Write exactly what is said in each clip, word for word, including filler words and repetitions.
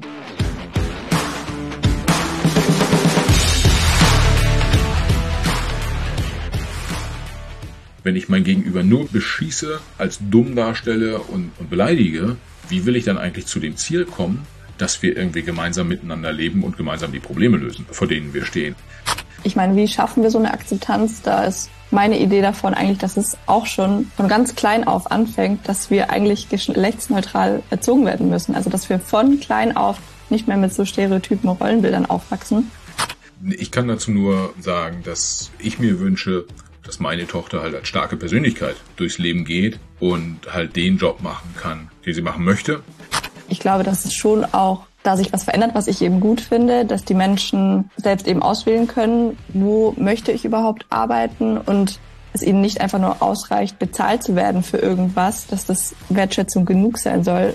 Wenn ich mein Gegenüber nur beschieße, als dumm darstelle und, und beleidige, wie will ich dann eigentlich zu dem Ziel kommen, dass wir irgendwie gemeinsam miteinander leben und gemeinsam die Probleme lösen, vor denen wir stehen? Ich meine, wie schaffen wir so eine Akzeptanz? Da ist meine Idee davon eigentlich, dass es auch schon von ganz klein auf anfängt, dass wir eigentlich geschlechtsneutral erzogen werden müssen. Also dass wir von klein auf nicht mehr mit so Stereotypen und Rollenbildern aufwachsen. Ich kann dazu nur sagen, dass ich mir wünsche, dass meine Tochter halt als starke Persönlichkeit durchs Leben geht und halt den Job machen kann, den sie machen möchte. Ich glaube, dass es schon auch da sich was verändert, was ich eben gut finde, dass die Menschen selbst eben auswählen können, wo möchte ich überhaupt arbeiten und es ihnen nicht einfach nur ausreicht, bezahlt zu werden für irgendwas, dass das Wertschätzung genug sein soll.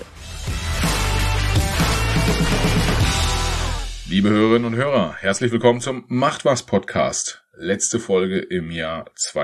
Liebe Hörerinnen und Hörer, herzlich willkommen zum Macht was Podcast. Letzte Folge im Jahr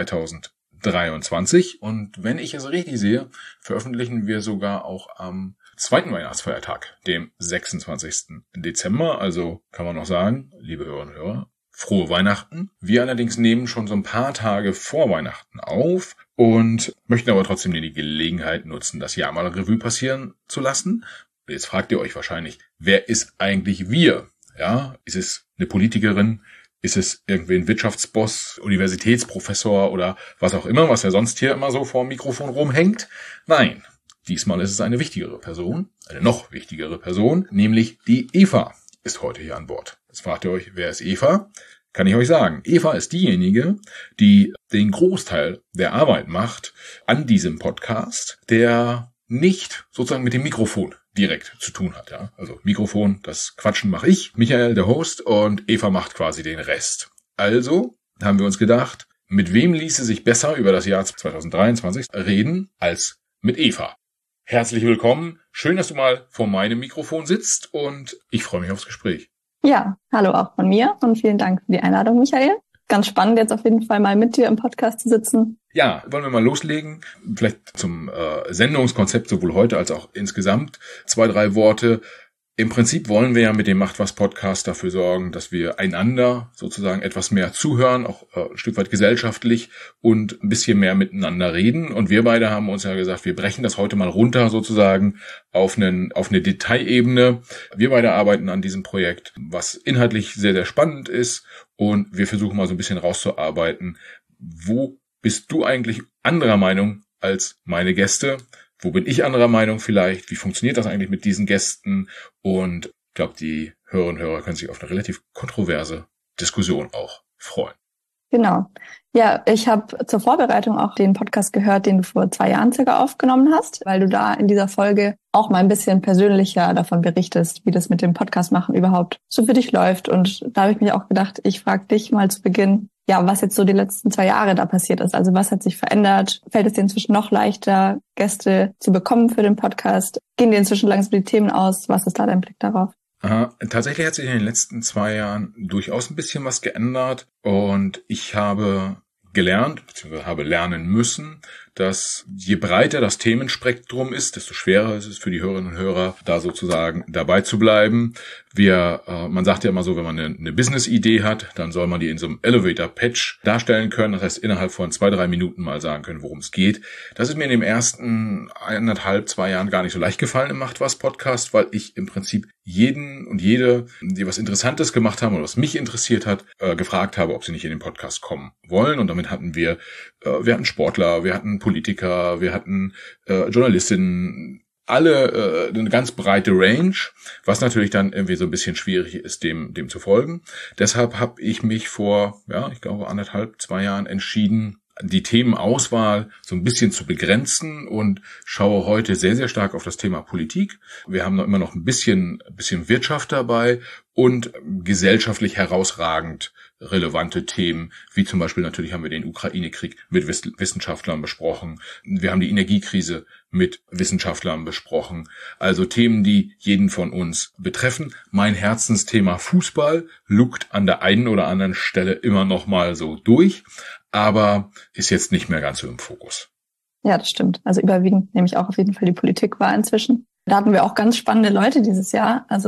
zweitausenddreiundzwanzig. Und wenn ich es richtig sehe, veröffentlichen wir sogar auch am zweiten Weihnachtsfeiertag, dem sechsundzwanzigsten Dezember. Also kann man noch sagen, liebe Hörerinnen und Hörer, frohe Weihnachten. Wir allerdings nehmen schon so ein paar Tage vor Weihnachten auf und möchten aber trotzdem die Gelegenheit nutzen, das Jahr mal Revue passieren zu lassen. Jetzt fragt ihr euch wahrscheinlich, wer ist eigentlich wir? Ja, ist es eine Politikerin? Ist es irgendwie ein Wirtschaftsboss, Universitätsprofessor oder was auch immer, was ja sonst hier immer so vor dem Mikrofon rumhängt? Nein, diesmal ist es eine wichtigere Person, eine noch wichtigere Person, nämlich die Eva ist heute hier an Bord. Jetzt fragt ihr euch, wer ist Eva? Kann ich euch sagen, Eva ist diejenige, die den Großteil der Arbeit macht an diesem Podcast, der nicht sozusagen mit dem Mikrofon direkt zu tun hat, ja. Also Mikrofon, das Quatschen mache ich, Michael, der Host, und Eva macht quasi den Rest. Also haben wir uns gedacht, mit wem ließe sich besser über das Jahr zweitausenddreiundzwanzig reden als mit Eva. Herzlich willkommen, schön, dass du mal vor meinem Mikrofon sitzt und ich freue mich aufs Gespräch. Ja, hallo auch von mir und vielen Dank für die Einladung, Michael. Ganz spannend, jetzt auf jeden Fall mal mit dir im Podcast zu sitzen. Ja, wollen wir mal loslegen? Vielleicht zum äh, Sendungskonzept sowohl heute als auch insgesamt zwei, drei Worte. Im Prinzip wollen wir ja mit dem Macht was Podcast dafür sorgen, dass wir einander sozusagen etwas mehr zuhören, auch äh, ein Stück weit gesellschaftlich und ein bisschen mehr miteinander reden. Und wir beide haben uns ja gesagt, wir brechen das heute mal runter sozusagen auf einen, auf eine Detailebene. Wir beide arbeiten an diesem Projekt, was inhaltlich sehr, sehr spannend ist. Und wir versuchen mal so ein bisschen rauszuarbeiten, wo bist du eigentlich anderer Meinung als meine Gäste? Wo bin ich anderer Meinung vielleicht? Wie funktioniert das eigentlich mit diesen Gästen? Und ich glaube, die Hörerinnen und Hörer können sich auf eine relativ kontroverse Diskussion auch freuen. Genau. Ja, ich habe zur Vorbereitung auch den Podcast gehört, den du vor zwei Jahren circa aufgenommen hast, weil du da in dieser Folge auch mal ein bisschen persönlicher davon berichtest, wie das mit dem Podcast machen überhaupt so für dich läuft. Und da habe ich mich auch gedacht, ich frage dich mal zu Beginn, ja, was jetzt so die letzten zwei Jahre da passiert ist. Also was hat sich verändert? Fällt es dir inzwischen noch leichter, Gäste zu bekommen für den Podcast? Gehen dir inzwischen langsam die Themen aus? Was ist da dein Blick darauf? Aha, tatsächlich hat sich in den letzten zwei Jahren durchaus ein bisschen was geändert und ich habe gelernt, beziehungsweise habe lernen müssen, dass je breiter das Themenspektrum ist, desto schwerer ist es für die Hörerinnen und Hörer, da sozusagen dabei zu bleiben. Wir, äh, man sagt ja immer so, wenn man eine, eine Business-Idee hat, dann soll man die in so einem Elevator-Pitch darstellen können. Das heißt, innerhalb von zwei, drei Minuten mal sagen können, worum es geht. Das ist mir in den ersten eineinhalb, zwei Jahren gar nicht so leicht gefallen im Macht was Podcast, weil ich im Prinzip jeden und jede, die was Interessantes gemacht haben oder was mich interessiert hat, äh, gefragt habe, ob sie nicht in den Podcast kommen wollen. Und damit hatten wir, äh, wir hatten Sportler, wir hatten Politiker, wir hatten äh, Journalistinnen, alle äh, eine ganz breite Range, was natürlich dann irgendwie so ein bisschen schwierig ist, dem dem zu folgen. Deshalb habe ich mich vor, ja, ich glaube anderthalb, zwei Jahren entschieden, die Themenauswahl so ein bisschen zu begrenzen und schaue heute sehr, sehr stark auf das Thema Politik. Wir haben noch immer noch ein bisschen, ein bisschen Wirtschaft dabei und gesellschaftlich herausragend relevante Themen, wie zum Beispiel natürlich haben wir den Ukraine-Krieg mit Wissenschaftlern besprochen. Wir haben die Energiekrise mit Wissenschaftlern besprochen. Also Themen, die jeden von uns betreffen. Mein Herzensthema Fußball lugt an der einen oder anderen Stelle immer noch mal so durch, aber ist jetzt nicht mehr ganz so im Fokus. Ja, das stimmt. Also überwiegend nehme ich auch auf jeden Fall die Politik wahr inzwischen. Da hatten wir auch ganz spannende Leute dieses Jahr. Also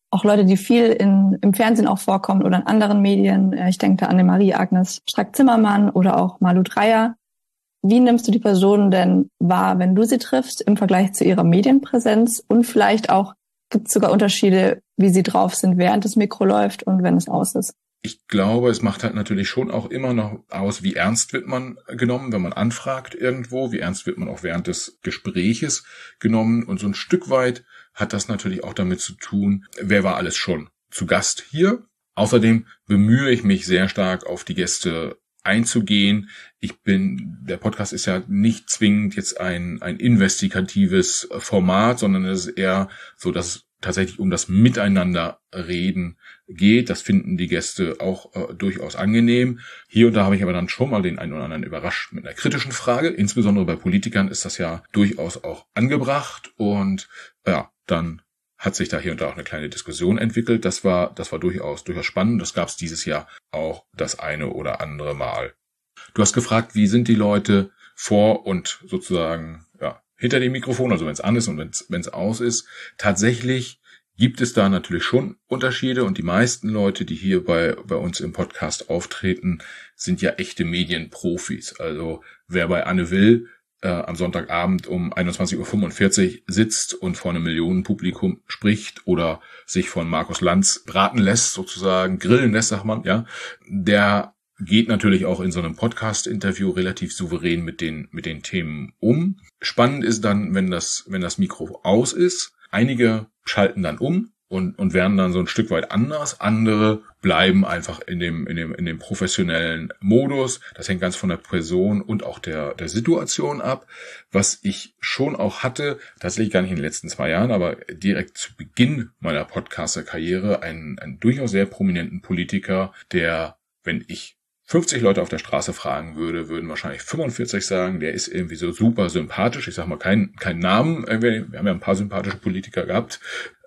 auch Leute, die viel in, im Fernsehen auch vorkommen oder in anderen Medien. Ich denke da an Marie-Agnes Strack-Zimmermann oder auch Malu Dreyer. Wie nimmst du die Personen denn wahr, wenn du sie triffst, im Vergleich zu ihrer Medienpräsenz? Und vielleicht auch, gibt es sogar Unterschiede, wie sie drauf sind, während das Mikro läuft und wenn es aus ist? Ich glaube, es macht halt natürlich schon auch immer noch aus, wie ernst wird man genommen, wenn man anfragt irgendwo, wie ernst wird man auch während des Gespräches genommen. Und so ein Stück weit hat das natürlich auch damit zu tun, wer war alles schon zu Gast hier. Außerdem bemühe ich mich sehr stark, auf die Gäste einzugehen. Ich bin, der Podcast ist ja nicht zwingend jetzt ein, ein investigatives Format, sondern es ist eher so, dass es tatsächlich um das Miteinanderreden geht. Das finden die Gäste auch äh, durchaus angenehm. Hier und da habe ich aber dann schon mal den einen oder anderen überrascht mit einer kritischen Frage. Insbesondere bei Politikern ist das ja durchaus auch angebracht. Und ja, dann hat sich da hier und da auch eine kleine Diskussion entwickelt. Das war, das war durchaus, durchaus spannend. Das gab es dieses Jahr auch das eine oder andere Mal. Du hast gefragt, wie sind die Leute vor und sozusagen, ja, hinter dem Mikrofon, also wenn es an ist und wenn es aus ist. Tatsächlich gibt es da natürlich schon Unterschiede und die meisten Leute, die hier bei bei uns im Podcast auftreten, sind ja echte Medienprofis. Also wer bei Anne Will äh, am Sonntagabend um einundzwanzig Uhr fünfundvierzig sitzt und vor einem Millionenpublikum spricht oder sich von Markus Lanz braten lässt, sozusagen grillen lässt, sagt man, ja, der geht natürlich auch in so einem Podcast-Interview relativ souverän mit den mit den Themen um. Spannend ist dann, wenn das wenn das Mikro aus ist. Einige schalten dann um und und werden dann so ein Stück weit anders. Andere bleiben einfach in dem in dem in dem professionellen Modus. Das hängt ganz von der Person und auch der der Situation ab. Was ich schon auch hatte, tatsächlich gar nicht in den letzten zwei Jahren, aber direkt zu Beginn meiner Podcaster-Karriere, einen einen durchaus sehr prominenten Politiker, der, wenn ich fünfzig Leute auf der Straße fragen würde, würden wahrscheinlich fünfundvierzig sagen, der ist irgendwie so super sympathisch. Ich sag mal keinen keinen Namen. Wir haben ja ein paar sympathische Politiker gehabt.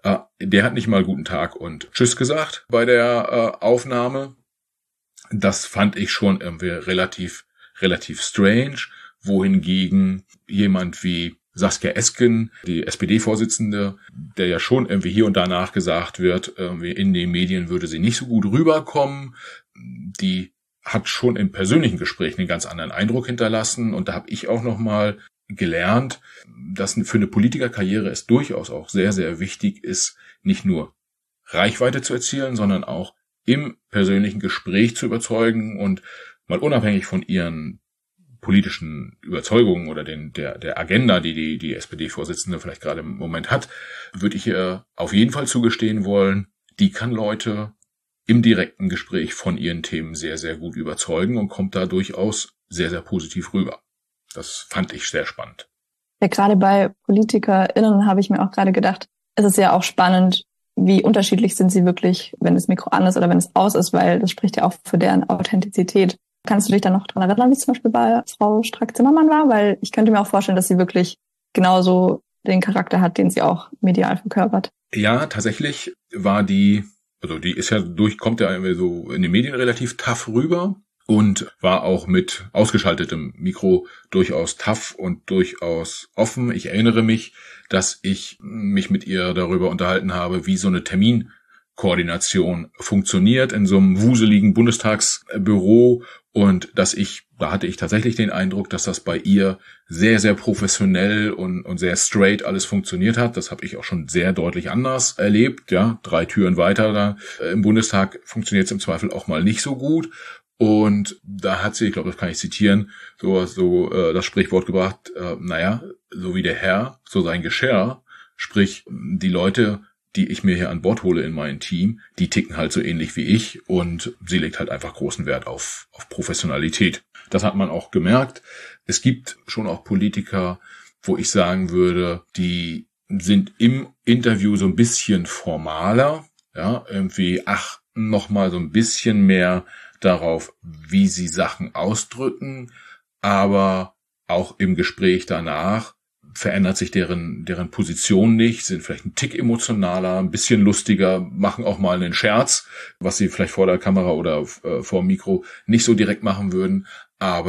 Der hat nicht mal guten Tag und Tschüss gesagt bei der Aufnahme. Das fand ich schon irgendwie relativ, relativ strange. Wohingegen jemand wie Saskia Esken, die S P D-Vorsitzende, der ja schon irgendwie hier und da nachgesagt wird, irgendwie in den Medien würde sie nicht so gut rüberkommen. Die hat schon im persönlichen Gespräch einen ganz anderen Eindruck hinterlassen. Und da habe ich auch nochmal gelernt, dass für eine Politikerkarriere es durchaus auch sehr, sehr wichtig ist, nicht nur Reichweite zu erzielen, sondern auch im persönlichen Gespräch zu überzeugen und mal unabhängig von ihren politischen Überzeugungen oder den, der, der Agenda, die die, die S P D-Vorsitzende vielleicht gerade im Moment hat, würde ich ihr auf jeden Fall zugestehen wollen, die kann Leute im direkten Gespräch von ihren Themen sehr, sehr gut überzeugen und kommt da durchaus sehr, sehr positiv rüber. Das fand ich sehr spannend. Ja, gerade bei PolitikerInnen habe ich mir auch gerade gedacht, es ist ja auch spannend, wie unterschiedlich sind sie wirklich, wenn das Mikro an ist oder wenn es aus ist, weil das spricht ja auch für deren Authentizität. Kannst du dich dann noch daran erinnern, wie es zum Beispiel bei Frau Strack-Zimmermann war? Weil ich könnte mir auch vorstellen, dass sie wirklich genauso den Charakter hat, den sie auch medial verkörpert. Ja, tatsächlich war die Also die ist ja durch, kommt ja irgendwie so in den Medien relativ tough rüber und war auch mit ausgeschaltetem Mikro durchaus tough und durchaus offen. Ich erinnere mich, dass ich mich mit ihr darüber unterhalten habe, wie so eine Terminkoordination funktioniert in so einem wuseligen Bundestagsbüro und dass ich, da hatte ich tatsächlich den Eindruck, dass das bei ihr sehr, sehr professionell und, und sehr straight alles funktioniert hat. Das habe ich auch schon sehr deutlich anders erlebt. Ja, drei Türen weiter da im Bundestag funktioniert es im Zweifel auch mal nicht so gut. Und da hat sie, ich glaube, das kann ich zitieren, so, so äh, das Sprichwort gebracht, äh, naja, so wie der Herr, so sein Geschirr, sprich die Leute, die ich mir hier an Bord hole in mein Team, die ticken halt so ähnlich wie ich und sie legt halt einfach großen Wert auf, auf Professionalität. Das hat man auch gemerkt. Es gibt schon auch Politiker, wo ich sagen würde, die sind im Interview so ein bisschen formaler, ja, irgendwie achten nochmal so ein bisschen mehr darauf, wie sie Sachen ausdrücken, aber auch im Gespräch danach verändert sich deren deren Position nicht, sind vielleicht ein Tick emotionaler, ein bisschen lustiger, machen auch mal einen Scherz, was sie vielleicht vor der Kamera oder äh, vor dem Mikro nicht so direkt machen würden, aber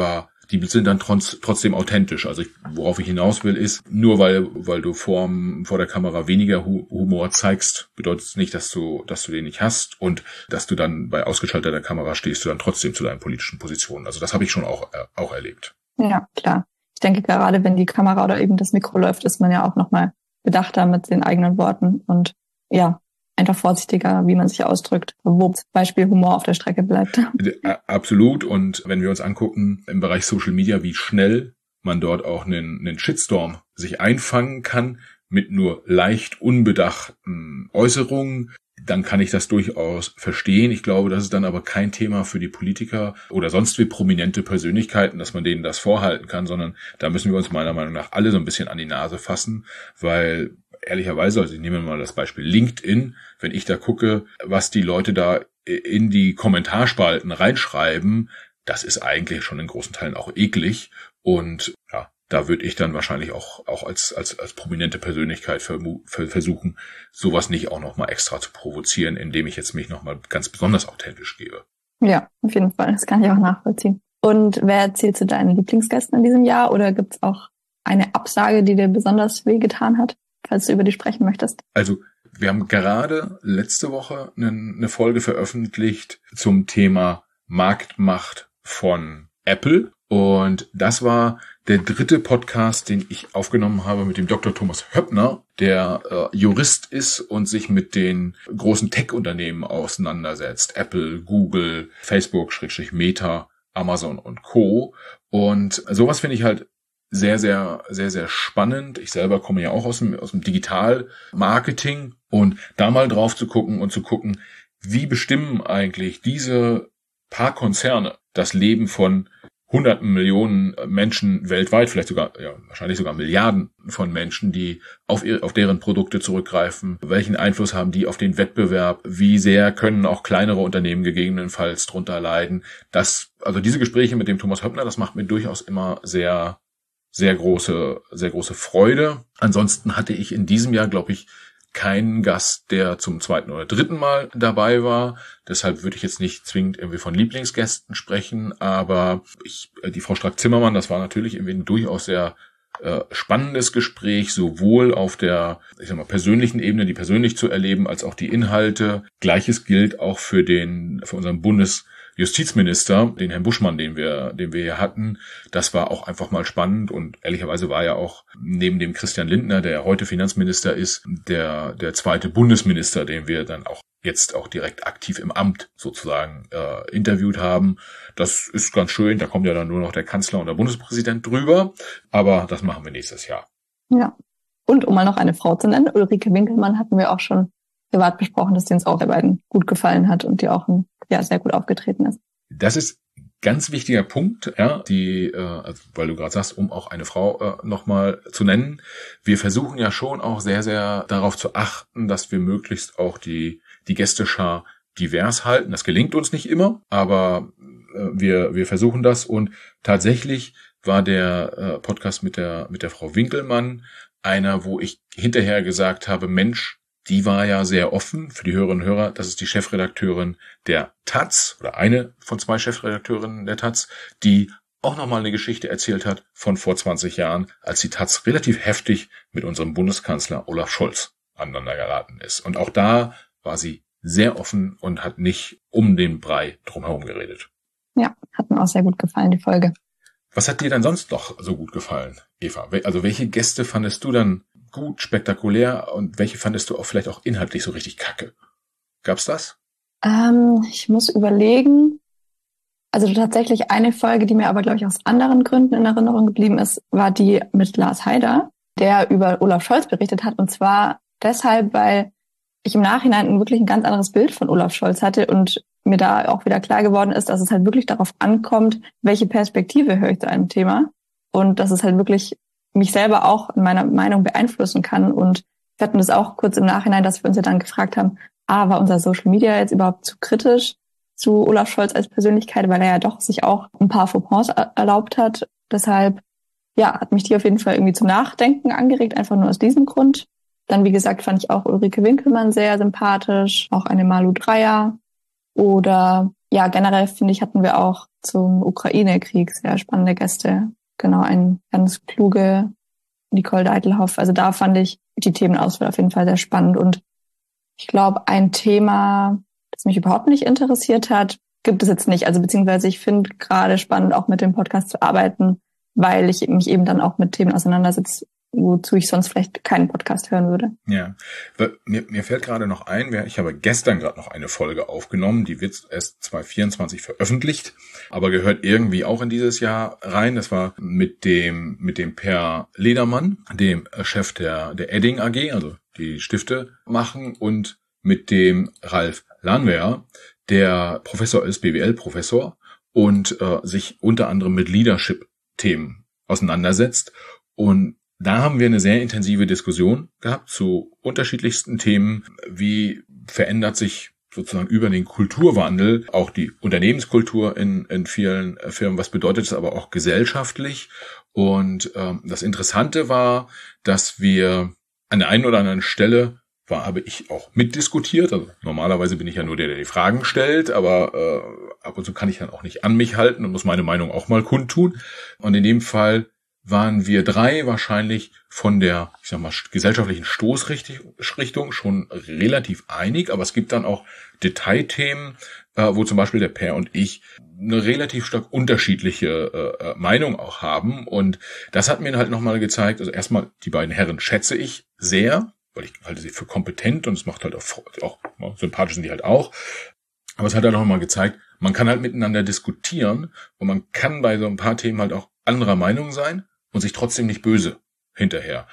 die sind dann trotz, trotzdem authentisch. Also ich, worauf ich hinaus will, ist, nur weil weil du vor, vor der Kamera weniger Humor zeigst, bedeutet es nicht, dass du dass du den nicht hast und dass du dann bei ausgeschalteter Kamera stehst du dann trotzdem zu deinen politischen Positionen. Also das habe ich schon auch äh, auch erlebt. Ja, klar. Ich denke, gerade wenn die Kamera oder eben das Mikro läuft, ist man ja auch nochmal bedachter mit den eigenen Worten und ja, einfach vorsichtiger, wie man sich ausdrückt, wo zum Beispiel Humor auf der Strecke bleibt. Absolut. Und wenn wir uns angucken im Bereich Social Media, wie schnell man dort auch einen, einen Shitstorm sich einfangen kann mit nur leicht unbedachten Äußerungen, dann kann ich das durchaus verstehen. Ich glaube, das ist dann aber kein Thema für die Politiker oder sonst wie prominente Persönlichkeiten, dass man denen das vorhalten kann, sondern da müssen wir uns meiner Meinung nach alle so ein bisschen an die Nase fassen, weil ehrlicherweise, also ich nehme mal das Beispiel LinkedIn, wenn ich da gucke, was die Leute da in die Kommentarspalten reinschreiben, das ist eigentlich schon in großen Teilen auch eklig und ja, da würde ich dann wahrscheinlich auch auch als als als prominente Persönlichkeit versuchen, sowas nicht auch nochmal extra zu provozieren, indem ich jetzt mich nochmal ganz besonders authentisch gebe. Ja, auf jeden Fall, das kann ich auch nachvollziehen. Und wer zählt zu deinen Lieblingsgästen in diesem Jahr oder gibt es auch eine Absage, die dir besonders wehgetan hat, falls du über die sprechen möchtest? Also wir haben gerade letzte Woche eine, eine Folge veröffentlicht zum Thema Marktmacht von Apple. Und das war der dritte Podcast, den ich aufgenommen habe mit dem Doktor Thomas Höppner, der äh, Jurist ist und sich mit den großen Tech-Unternehmen auseinandersetzt. Apple, Google, Facebook, Schrägstrich Meta, Amazon und Co. Und sowas finde ich halt sehr, sehr, sehr, sehr spannend. Ich selber komme ja auch aus dem, aus dem Digital-Marketing und da mal drauf zu gucken und zu gucken, wie bestimmen eigentlich diese paar Konzerne das Leben von hunderten Millionen Menschen weltweit, vielleicht sogar, ja, wahrscheinlich sogar Milliarden von Menschen, die auf, ihr, auf deren Produkte zurückgreifen. Welchen Einfluss haben die auf den Wettbewerb? Wie sehr können auch kleinere Unternehmen gegebenenfalls drunter leiden? Das, also diese Gespräche mit dem Thomas Höppner, das macht mir durchaus immer sehr, sehr große, sehr große Freude. Ansonsten hatte ich in diesem Jahr, glaube ich, keinen Gast, der zum zweiten oder dritten Mal dabei war. Deshalb würde ich jetzt nicht zwingend irgendwie von Lieblingsgästen sprechen, aber ich, die Frau Strack-Zimmermann, das war natürlich irgendwie ein durchaus sehr äh, spannendes Gespräch, sowohl auf der, ich sag mal, persönlichen Ebene, die persönlich zu erleben, als auch die Inhalte. Gleiches gilt auch für den, für unseren Bundesjustizminister, den Herrn Buschmann, den wir, den wir hier hatten. Das war auch einfach mal spannend und ehrlicherweise war ja auch neben dem Christian Lindner, der heute Finanzminister ist, der, der zweite Bundesminister, den wir dann auch jetzt auch direkt aktiv im Amt sozusagen äh, interviewt haben. Das ist ganz schön, da kommt ja dann nur noch der Kanzler und der Bundespräsident drüber, aber das machen wir nächstes Jahr. Ja, und um mal noch eine Frau zu nennen, Ulrike Winkelmann hatten wir auch schon privat besprochen, dass die uns auch der beiden gut gefallen hat und die auch ein, ja, sehr gut aufgetreten ist. Das ist ganz wichtiger Punkt, ja, die, äh, also, weil du gerade sagst, um auch eine Frau äh, nochmal zu nennen. Wir versuchen ja schon auch sehr, sehr darauf zu achten, dass wir möglichst auch die die Gästeschar divers halten. Das gelingt uns nicht immer, aber äh, wir wir versuchen das und tatsächlich war der äh, Podcast mit der mit der Frau Winkelmann einer, wo ich hinterher gesagt habe, Mensch, die war ja sehr offen für die Hörerinnen und Hörer. Das ist die Chefredakteurin der Taz oder eine von zwei Chefredakteurinnen der Taz, die auch nochmal eine Geschichte erzählt hat von vor zwanzig Jahren, als die Taz relativ heftig mit unserem Bundeskanzler Olaf Scholz aneinander geraten ist. Und auch da war sie sehr offen und hat nicht um den Brei drumherum geredet. Ja, hat mir auch sehr gut gefallen, die Folge. Was hat dir dann sonst noch so gut gefallen, Eva? Also welche Gäste fandest du dann gut, spektakulär und welche fandest du auch vielleicht auch inhaltlich so richtig kacke? Gab's das? Ähm, ich muss überlegen. Also tatsächlich eine Folge, die mir aber, glaube ich, aus anderen Gründen in Erinnerung geblieben ist, war die mit Lars Haider, der über Olaf Scholz berichtet hat. Und zwar deshalb, weil ich im Nachhinein wirklich ein ganz anderes Bild von Olaf Scholz hatte und mir da auch wieder klar geworden ist, dass es halt wirklich darauf ankommt, welche Perspektive höre ich zu einem Thema und dass es halt wirklich mich selber auch in meiner Meinung beeinflussen kann. Und wir hatten das auch kurz im Nachhinein, dass wir uns ja dann gefragt haben, ah, war unser Social Media jetzt überhaupt zu kritisch zu Olaf Scholz als Persönlichkeit, weil er ja doch sich auch ein paar Fauxpas erlaubt hat. Deshalb, ja, hat mich die auf jeden Fall irgendwie zum Nachdenken angeregt, einfach nur aus diesem Grund. Dann, wie gesagt, fand ich auch Ulrike Winkelmann sehr sympathisch, auch eine Malu Dreyer oder ja, generell finde ich, hatten wir auch zum Ukraine-Krieg sehr spannende Gäste. Genau, eine ganz kluge Nicole Deitelhoff. Also da fand ich die Themenauswahl auf jeden Fall sehr spannend. Und ich glaube, ein Thema, das mich überhaupt nicht interessiert hat, gibt es jetzt nicht. Also beziehungsweise ich finde gerade spannend, auch mit dem Podcast zu arbeiten, weil ich mich eben dann auch mit Themen auseinandersetze, wozu ich sonst vielleicht keinen Podcast hören würde. Ja, mir, mir fällt gerade noch ein, ich habe gestern gerade noch eine Folge aufgenommen, die wird erst zwanzig vierundzwanzig veröffentlicht, aber gehört irgendwie auch in dieses Jahr rein. Das war mit dem mit dem Per Ledermann, dem Chef der der Edding A G, also die Stifte machen, und mit dem Ralf Lahnwehr, der Professor ist, B W L-Professor, und äh, sich unter anderem mit Leadership-Themen auseinandersetzt. Und da haben wir eine sehr intensive Diskussion gehabt zu unterschiedlichsten Themen. Wie verändert sich sozusagen über den Kulturwandel auch die Unternehmenskultur in, in vielen Firmen? Was bedeutet es aber auch gesellschaftlich? Und ähm, das Interessante war, dass wir an der einen oder anderen Stelle war, habe ich auch mitdiskutiert. Also normalerweise bin ich ja nur der, der die Fragen stellt, aber äh, ab und zu kann ich dann auch nicht an mich halten und muss meine Meinung auch mal kundtun. Und in dem Fall waren wir drei wahrscheinlich von der, ich sag mal, gesellschaftlichen Stoßrichtung schon relativ einig, aber es gibt dann auch Detailthemen, äh, wo zum Beispiel der Per und ich eine relativ stark unterschiedliche äh, Meinung auch haben, und das hat mir halt nochmal gezeigt, also erstmal, die beiden Herren schätze ich sehr, weil ich halte sie für kompetent, und es macht halt auch, auch sympathisch sind die halt auch, aber es hat halt auch nochmal gezeigt, man kann halt miteinander diskutieren und man kann bei so ein paar Themen halt auch anderer Meinung sein und sich trotzdem nicht böse hinterher.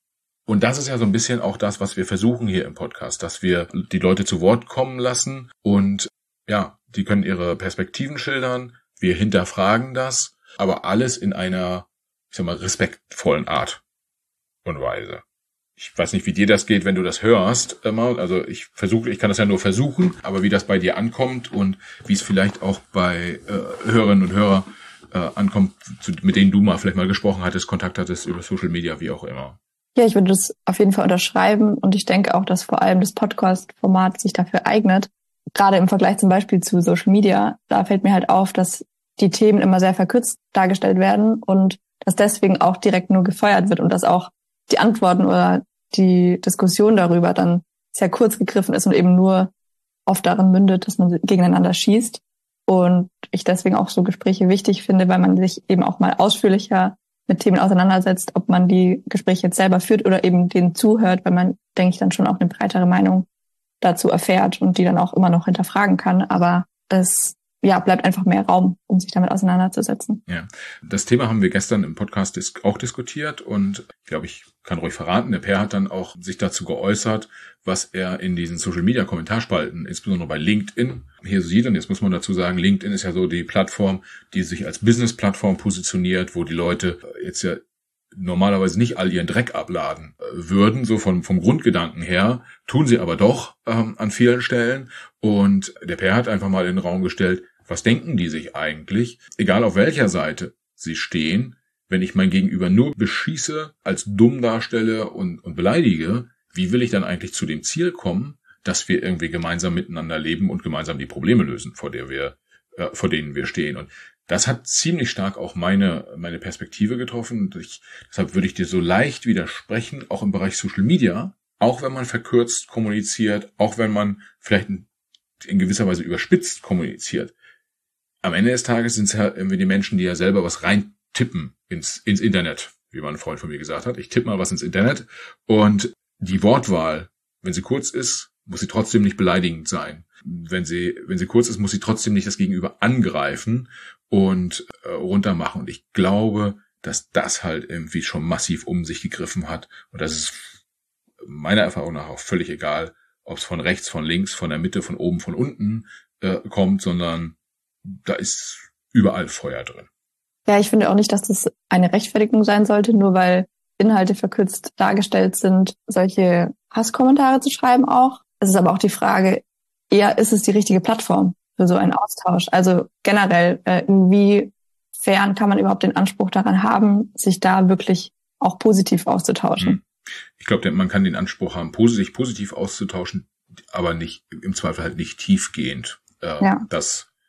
Und das ist ja so ein bisschen auch das, was wir versuchen hier im Podcast, dass wir die Leute zu Wort kommen lassen, und ja, die können ihre Perspektiven schildern, wir hinterfragen das, aber alles in einer, ich sag mal, respektvollen Art und Weise. Ich weiß nicht, wie dir das geht, wenn du das hörst immer. Also ich versuche, ich kann das ja nur versuchen, aber wie das bei dir ankommt und wie es vielleicht auch bei äh, Hörerinnen und Hörern äh, ankommt, zu, mit denen du mal vielleicht mal gesprochen hattest, Kontakt hattest über Social Media, wie auch immer. Ja, ich würde das auf jeden Fall unterschreiben, und ich denke auch, dass vor allem das Podcast-Format sich dafür eignet. Gerade im Vergleich zum Beispiel zu Social Media, da fällt mir halt auf, dass die Themen immer sehr verkürzt dargestellt werden und dass deswegen auch direkt nur gefeuert wird und dass auch die Antworten oder die Diskussion darüber dann sehr kurz gegriffen ist und eben nur oft darin mündet, dass man gegeneinander schießt. Und ich deswegen auch so Gespräche wichtig finde, weil man sich eben auch mal ausführlicher mit Themen auseinandersetzt, ob man die Gespräche jetzt selber führt oder eben denen zuhört, weil man, denke ich, dann schon auch eine breitere Meinung dazu erfährt und die dann auch immer noch hinterfragen kann. Aber es ja, bleibt einfach mehr Raum, um sich damit auseinanderzusetzen. Ja, das Thema haben wir gestern im Podcast dis- auch diskutiert, und ich glaube, ich kann ruhig verraten, der Per hat dann auch sich dazu geäußert, was er in diesen Social-Media-Kommentarspalten, insbesondere bei LinkedIn, hier sieht. Und jetzt muss man dazu sagen, LinkedIn ist ja so die Plattform, die sich als Business-Plattform positioniert, wo die Leute jetzt ja normalerweise nicht all ihren Dreck abladen äh, würden, so vom, vom Grundgedanken her, tun sie aber doch ähm, an vielen Stellen. Und der Per hat einfach mal in den Raum gestellt, was denken die sich eigentlich, egal auf welcher Seite sie stehen, wenn ich mein Gegenüber nur beschieße, als dumm darstelle und, und beleidige, wie will ich dann eigentlich zu dem Ziel kommen, dass wir irgendwie gemeinsam miteinander leben und gemeinsam die Probleme lösen, vor der wir, äh, vor denen wir stehen. Und das hat ziemlich stark auch meine meine Perspektive getroffen. Und ich, deshalb würde ich dir so leicht widersprechen, auch im Bereich Social Media, auch wenn man verkürzt kommuniziert, auch wenn man vielleicht in, in gewisser Weise überspitzt kommuniziert. Am Ende des Tages sind es ja irgendwie die Menschen, die ja selber was reintippen ins ins Internet, wie mein Freund von mir gesagt hat. Ich tippe mal was ins Internet, und die Wortwahl, wenn sie kurz ist, muss sie trotzdem nicht beleidigend sein. Wenn sie wenn sie kurz ist, muss sie trotzdem nicht das Gegenüber angreifen und äh, runtermachen. Und ich glaube, dass das halt irgendwie schon massiv um sich gegriffen hat. Und das ist meiner Erfahrung nach auch völlig egal, ob es von rechts, von links, von der Mitte, von oben, von unten äh, kommt, sondern da ist überall Feuer drin. Ja, ich finde auch nicht, dass das eine Rechtfertigung sein sollte, nur weil Inhalte verkürzt dargestellt sind, solche Hasskommentare zu schreiben auch. Es ist aber auch die Frage, eher ist es die richtige Plattform für so einen Austausch? Also generell, äh, inwiefern kann man überhaupt den Anspruch daran haben, sich da wirklich auch positiv auszutauschen? Ich glaube, man kann den Anspruch haben, sich positiv auszutauschen, aber nicht im Zweifel halt nicht tiefgehend. Äh, ja. Das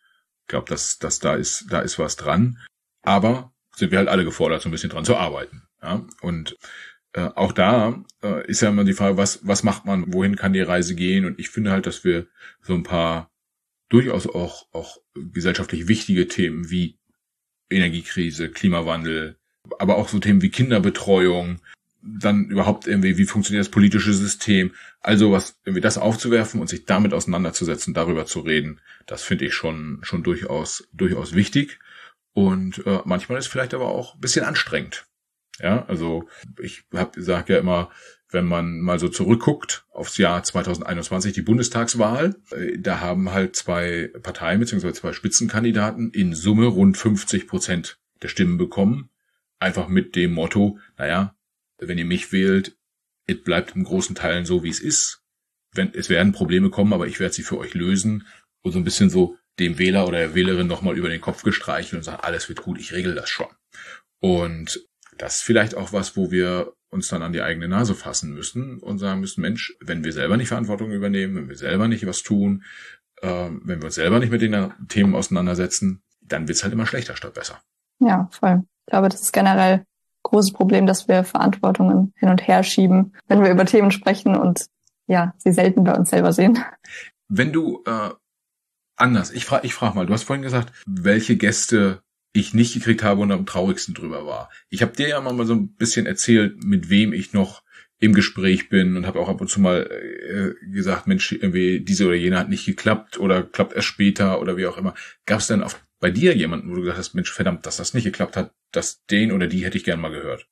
glaube, dass, dass da ist, da ist was dran. Aber sind wir halt alle gefordert, so ein bisschen dran zu arbeiten. Ja? Und äh, auch da äh, ist ja immer die Frage, was, was macht man, wohin kann die Reise gehen? Und ich finde halt, dass wir so ein paar durchaus auch, auch gesellschaftlich wichtige Themen wie Energiekrise, Klimawandel, aber auch so Themen wie Kinderbetreuung, dann überhaupt irgendwie, wie funktioniert das politische System, also was, irgendwie das aufzuwerfen und sich damit auseinanderzusetzen, darüber zu reden, das finde ich schon, schon durchaus, durchaus wichtig. Und äh, manchmal ist es vielleicht aber auch ein bisschen anstrengend. Ja, also ich hab sage ja immer, wenn man mal so zurückguckt aufs Jahr zwanzig einundzwanzig, die Bundestagswahl, äh, da haben halt zwei Parteien bzw. zwei Spitzenkandidaten in Summe rund fünfzig Prozent der Stimmen bekommen. Einfach mit dem Motto, naja, wenn ihr mich wählt, es bleibt im großen Teilen so, wie es ist. Wenn, es werden Probleme kommen, aber ich werde sie für euch lösen. Und so ein bisschen so dem Wähler oder der Wählerin nochmal über den Kopf gestreichelt und sagen, alles wird gut, ich regel das schon. Und das ist vielleicht auch was, wo wir uns dann an die eigene Nase fassen müssen und sagen müssen, Mensch, wenn wir selber nicht Verantwortung übernehmen, wenn wir selber nicht was tun, äh, wenn wir uns selber nicht mit den Themen auseinandersetzen, dann wird's halt immer schlechter statt besser. Ja, voll. Ich glaube, das ist generell ein großes Problem, dass wir Verantwortungen hin und her schieben, wenn wir über Themen sprechen und ja, sie selten bei uns selber sehen. Wenn du äh, anders, ich frage ich frag mal, du hast vorhin gesagt, welche Gäste ich nicht gekriegt habe und am traurigsten drüber war. Ich habe dir ja mal so ein bisschen erzählt, mit wem ich noch im Gespräch bin und habe auch ab und zu mal äh, gesagt, Mensch, irgendwie diese oder jene hat nicht geklappt oder klappt erst später oder wie auch immer. Gab es denn auf, bei dir jemanden, wo du gesagt hast, Mensch, verdammt, dass das nicht geklappt hat, dass den oder die hätte ich gern mal gehört?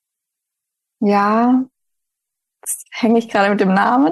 Ja, jetzt hänge ich gerade mit dem Namen.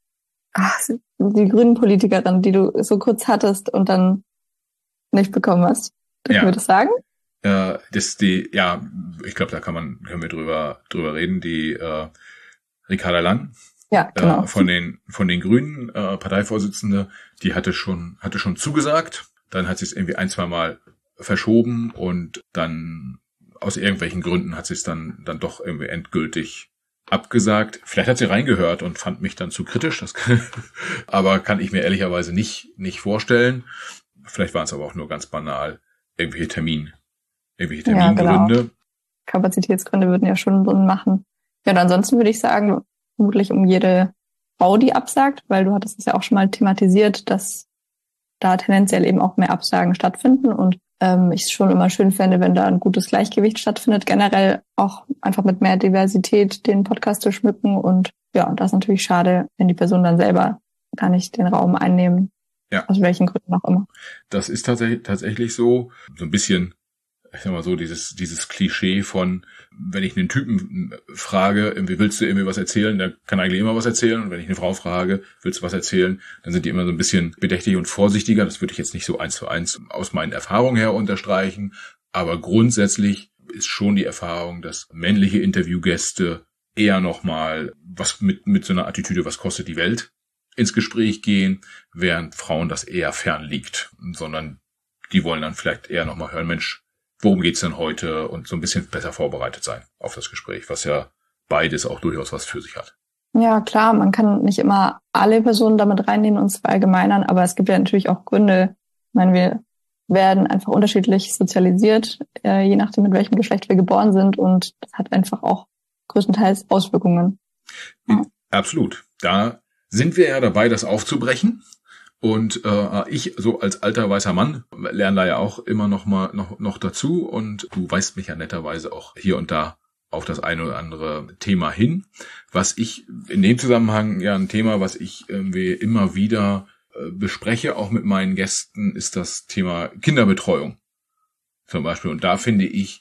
Ach, die grünen Politikerin, die du so kurz hattest und dann nicht bekommen hast. Dürfen Ja. wir das sagen? Äh, das die, ja, ich glaube, da kann man, können wir drüber drüber reden. Die äh, Ricarda Lang, Ja, genau. äh, von den von den Grünen, äh, Parteivorsitzende, die hatte schon hatte schon zugesagt. Dann hat sie es irgendwie ein, zwei Mal verschoben und dann aus irgendwelchen Gründen hat sie es dann dann doch irgendwie endgültig abgesagt. Vielleicht hat sie reingehört und fand mich dann zu kritisch, das kann, aber kann ich mir ehrlicherweise nicht nicht vorstellen. Vielleicht waren es aber auch nur ganz banal irgendwelche Termin, irgendwelche Termingründe. Ja, genau. Kapazitätsgründe würden ja schon Sinn machen. Ja, und ansonsten würde ich sagen, vermutlich um jede Frau, die absagt, weil du hattest es ja auch schon mal thematisiert, dass da tendenziell eben auch mehr Absagen stattfinden und ähm, ich es schon immer schön fände, wenn da ein gutes Gleichgewicht stattfindet, generell auch einfach mit mehr Diversität den Podcast zu schmücken und ja, das ist natürlich schade, wenn die Person dann selber gar nicht den Raum einnehmen. Ja. Aus welchen Gründen auch immer. Das ist tatsächlich, tatsächlich so, so ein bisschen, ich sag mal so, dieses, dieses Klischee von, wenn ich einen Typen frage, irgendwie willst du irgendwie was erzählen, der kann eigentlich immer was erzählen. Und wenn ich eine Frau frage, willst du was erzählen, dann sind die immer so ein bisschen bedächtig und vorsichtiger. Das würde ich jetzt nicht so eins zu eins aus meinen Erfahrungen her unterstreichen. Aber grundsätzlich ist schon die Erfahrung, dass männliche Interviewgäste eher nochmal was mit, mit so einer Attitüde, was kostet die Welt, ins Gespräch gehen, während Frauen das eher fern liegt, sondern die wollen dann vielleicht eher nochmal hören, Mensch, worum geht's denn heute und so ein bisschen besser vorbereitet sein auf das Gespräch, was ja beides auch durchaus was für sich hat. Ja, klar, man kann nicht immer alle Personen damit reinnehmen und verallgemeinern, aber es gibt ja natürlich auch Gründe. Ich meine, wir werden einfach unterschiedlich sozialisiert, äh, je nachdem, mit welchem Geschlecht wir geboren sind und das hat einfach auch größtenteils Auswirkungen. Ja. Absolut. Da sind wir ja dabei, das aufzubrechen. Und äh, ich, so als alter weißer Mann, lerne da ja auch immer noch mal noch, noch dazu. Und du weist mich ja netterweise auch hier und da auf das eine oder andere Thema hin. Was ich in dem Zusammenhang, ja ein Thema, was ich irgendwie immer wieder äh, bespreche, auch mit meinen Gästen, ist das Thema Kinderbetreuung zum Beispiel. Und da finde ich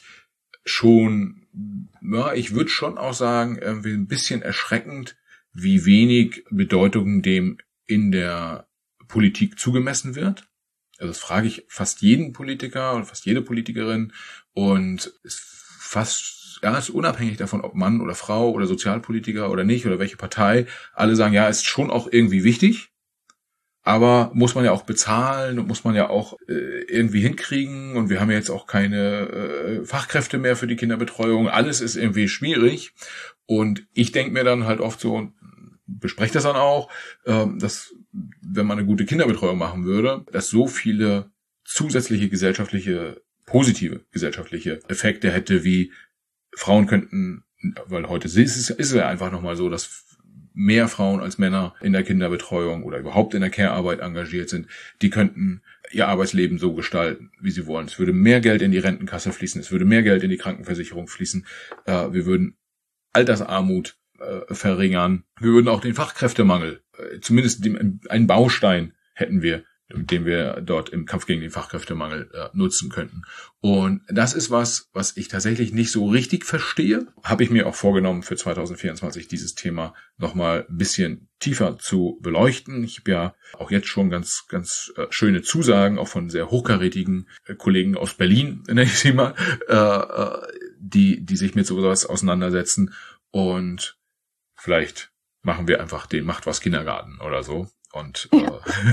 schon, ja, ich würde schon auch sagen, irgendwie ein bisschen erschreckend, wie wenig Bedeutung dem in der Politik zugemessen wird. Also das frage ich fast jeden Politiker oder fast jede Politikerin und ist fast, ja, ist unabhängig davon, ob Mann oder Frau oder Sozialpolitiker oder nicht oder welche Partei, alle sagen, ja, ist schon auch irgendwie wichtig, aber muss man ja auch bezahlen und muss man ja auch äh, irgendwie hinkriegen und wir haben ja jetzt auch keine äh, Fachkräfte mehr für die Kinderbetreuung, alles ist irgendwie schwierig und ich denke mir dann halt oft so, bespreche das dann auch, dass wenn man eine gute Kinderbetreuung machen würde, dass so viele zusätzliche gesellschaftliche, positive gesellschaftliche Effekte hätte, wie Frauen könnten, weil heute ist es, ist es ja einfach nochmal so, dass mehr Frauen als Männer in der Kinderbetreuung oder überhaupt in der Care-Arbeit engagiert sind, die könnten ihr Arbeitsleben so gestalten, wie sie wollen. Es würde mehr Geld in die Rentenkasse fließen, es würde mehr Geld in die Krankenversicherung fließen, äh, wir würden Altersarmut äh, verringern, wir würden auch den Fachkräftemangel, äh, zumindest dem, einen Baustein hätten wir, den wir dort im Kampf gegen den Fachkräftemangel äh, nutzen könnten. Und das ist was, was ich tatsächlich nicht so richtig verstehe. Habe ich mir auch vorgenommen, für zwanzig vierundzwanzig dieses Thema nochmal ein bisschen tiefer zu beleuchten. Ich habe ja auch jetzt schon ganz, ganz äh, schöne Zusagen, auch von sehr hochkarätigen äh, Kollegen aus Berlin, nenne ich sie mal, äh, äh, die, die sich mit sowas auseinandersetzen. Und vielleicht machen wir einfach den Macht was Kindergarten oder so. Und äh,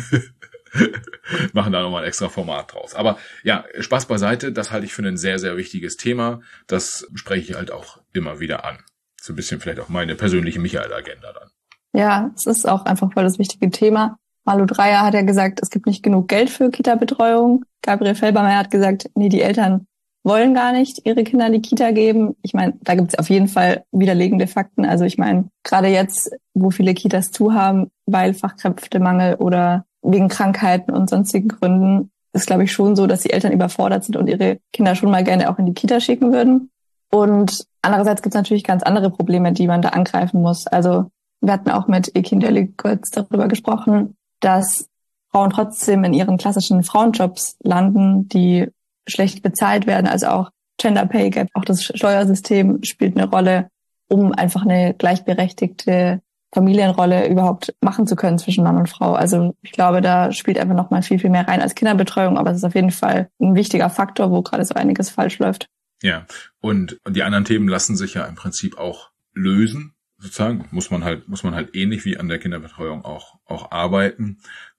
machen da nochmal ein extra Format draus. Aber ja, Spaß beiseite, das halte ich für ein sehr, sehr wichtiges Thema. Das spreche ich halt auch immer wieder an. So ein bisschen vielleicht auch meine persönliche Michael-Agenda dann. Ja, es ist auch einfach voll das wichtige Thema. Malu Dreyer hat ja gesagt, es gibt nicht genug Geld für Kita-Betreuung. Gabriel Felbermeier hat gesagt, nee, die Eltern wollen gar nicht ihre Kinder in die Kita geben. Ich meine, da gibt es auf jeden Fall widerlegende Fakten. Also ich meine, gerade jetzt, wo viele Kitas zu haben, weil Fachkräftemangel oder wegen Krankheiten und sonstigen Gründen, ist, glaube ich, schon so, dass die Eltern überfordert sind und ihre Kinder schon mal gerne auch in die Kita schicken würden. Und andererseits gibt es natürlich ganz andere Probleme, die man da angreifen muss. Also wir hatten auch mit Ekin Deli kurz darüber gesprochen, dass Frauen trotzdem in ihren klassischen Frauenjobs landen, die schlecht bezahlt werden. Also auch Gender Pay Gap, auch das Steuersystem spielt eine Rolle, um einfach eine gleichberechtigte Familienrolle überhaupt machen zu können zwischen Mann und Frau. Also ich glaube, da spielt einfach noch mal viel, viel mehr rein als Kinderbetreuung, aber es ist auf jeden Fall ein wichtiger Faktor, wo gerade so einiges falsch läuft. Ja, und die anderen Themen lassen sich ja im Prinzip auch lösen, sozusagen. Muss man halt, muss man halt ähnlich wie an der Kinderbetreuung auch, auch arbeiten.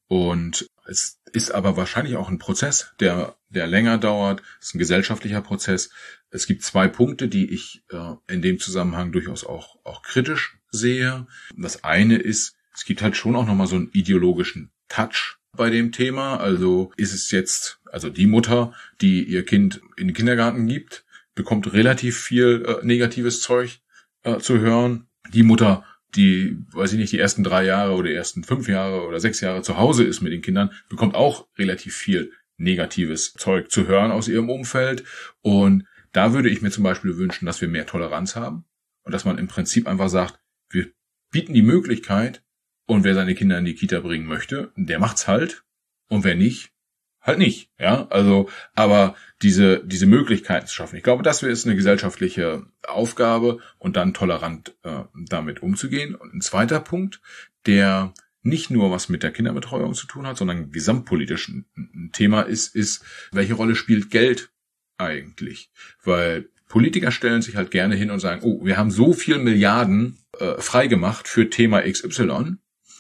Und es ist aber wahrscheinlich auch ein Prozess, der, der länger dauert. Es ist ein gesellschaftlicher Prozess. Es gibt zwei Punkte, die ich äh, in dem Zusammenhang durchaus auch, auch kritisch sehe. Das eine ist, es gibt halt schon auch nochmal so einen ideologischen Touch bei dem Thema. Also ist es jetzt, also die Mutter, die ihr Kind in den Kindergarten gibt, bekommt relativ viel äh, negatives Zeug äh, zu hören. Die Mutter, die, weiß ich nicht, die ersten drei Jahre oder die ersten fünf Jahre oder sechs Jahre zu Hause ist mit den Kindern, bekommt auch relativ viel negatives Zeug zu hören aus ihrem Umfeld. Und da würde ich mir zum Beispiel wünschen, dass wir mehr Toleranz haben und dass man im Prinzip einfach sagt, wir bieten die Möglichkeit und wer seine Kinder in die Kita bringen möchte, der macht's halt und wer nicht, halt nicht. Ja, also, aber diese diese Möglichkeiten zu schaffen. Ich glaube, das ist eine gesellschaftliche Aufgabe und dann tolerant äh, damit umzugehen. Und ein zweiter Punkt, der nicht nur was mit der Kinderbetreuung zu tun hat, sondern gesamtpolitisch ein Thema ist, ist, welche Rolle spielt Geld eigentlich? Weil Politiker stellen sich halt gerne hin und sagen, oh, wir haben so viel Milliarden äh, freigemacht für Thema X Y,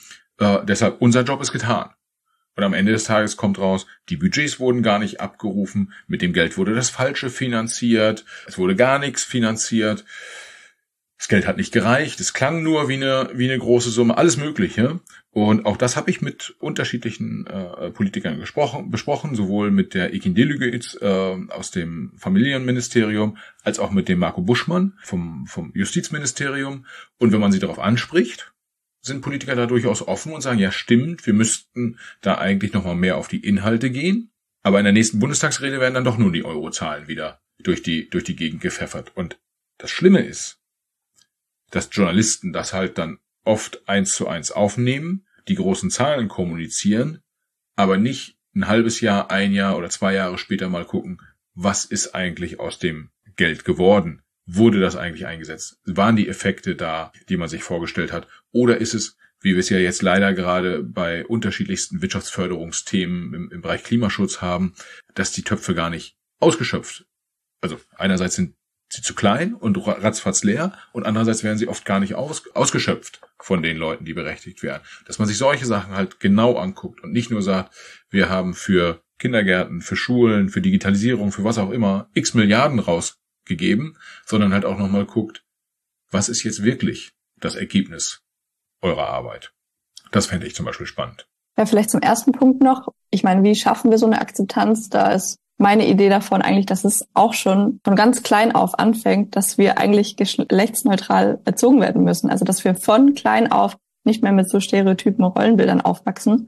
äh, deshalb unser Job ist getan. Und am Ende des Tages kommt raus, die Budgets wurden gar nicht abgerufen, mit dem Geld wurde das Falsche finanziert, es wurde gar nichts finanziert, das Geld hat nicht gereicht, es klang nur wie eine wie eine große Summe, alles Mögliche. Und auch das habe ich mit unterschiedlichen äh, Politikern gesprochen, besprochen, sowohl mit der Ekin Delügitz äh, aus dem Familienministerium, als auch mit dem Marco Buschmann vom vom Justizministerium. Und wenn man sie darauf anspricht, sind Politiker da durchaus offen und sagen, ja stimmt, wir müssten da eigentlich nochmal mehr auf die Inhalte gehen. Aber in der nächsten Bundestagsrede werden dann doch nur die Eurozahlen wieder durch die durch die Gegend gepfeffert. Und das Schlimme ist, dass Journalisten das halt dann oft eins zu eins aufnehmen, die großen Zahlen kommunizieren, aber nicht ein halbes Jahr, ein Jahr oder zwei Jahre später mal gucken, was ist eigentlich aus dem Geld geworden? Wurde das eigentlich eingesetzt? Waren die Effekte da, die man sich vorgestellt hat? Oder ist es, wie wir es ja jetzt leider gerade bei unterschiedlichsten Wirtschaftsförderungsthemen im, im Bereich Klimaschutz haben, dass die Töpfe gar nicht ausgeschöpft? Also einerseits sind sie zu klein und ratzfatz leer und andererseits werden sie oft gar nicht aus, ausgeschöpft von den Leuten, die berechtigt werden. Dass man sich solche Sachen halt genau anguckt und nicht nur sagt, wir haben für Kindergärten, für Schulen, für Digitalisierung, für was auch immer x Milliarden rausgegeben, sondern halt auch nochmal guckt, was ist jetzt wirklich das Ergebnis eurer Arbeit. Das fände ich zum Beispiel spannend. Ja, vielleicht zum ersten Punkt noch. Ich meine, wie schaffen wir so eine Akzeptanz? Da ist meine Idee davon eigentlich, dass es auch schon von ganz klein auf anfängt, dass wir eigentlich geschlechtsneutral erzogen werden müssen. Also, dass wir von klein auf nicht mehr mit so Stereotypen und Rollenbildern aufwachsen,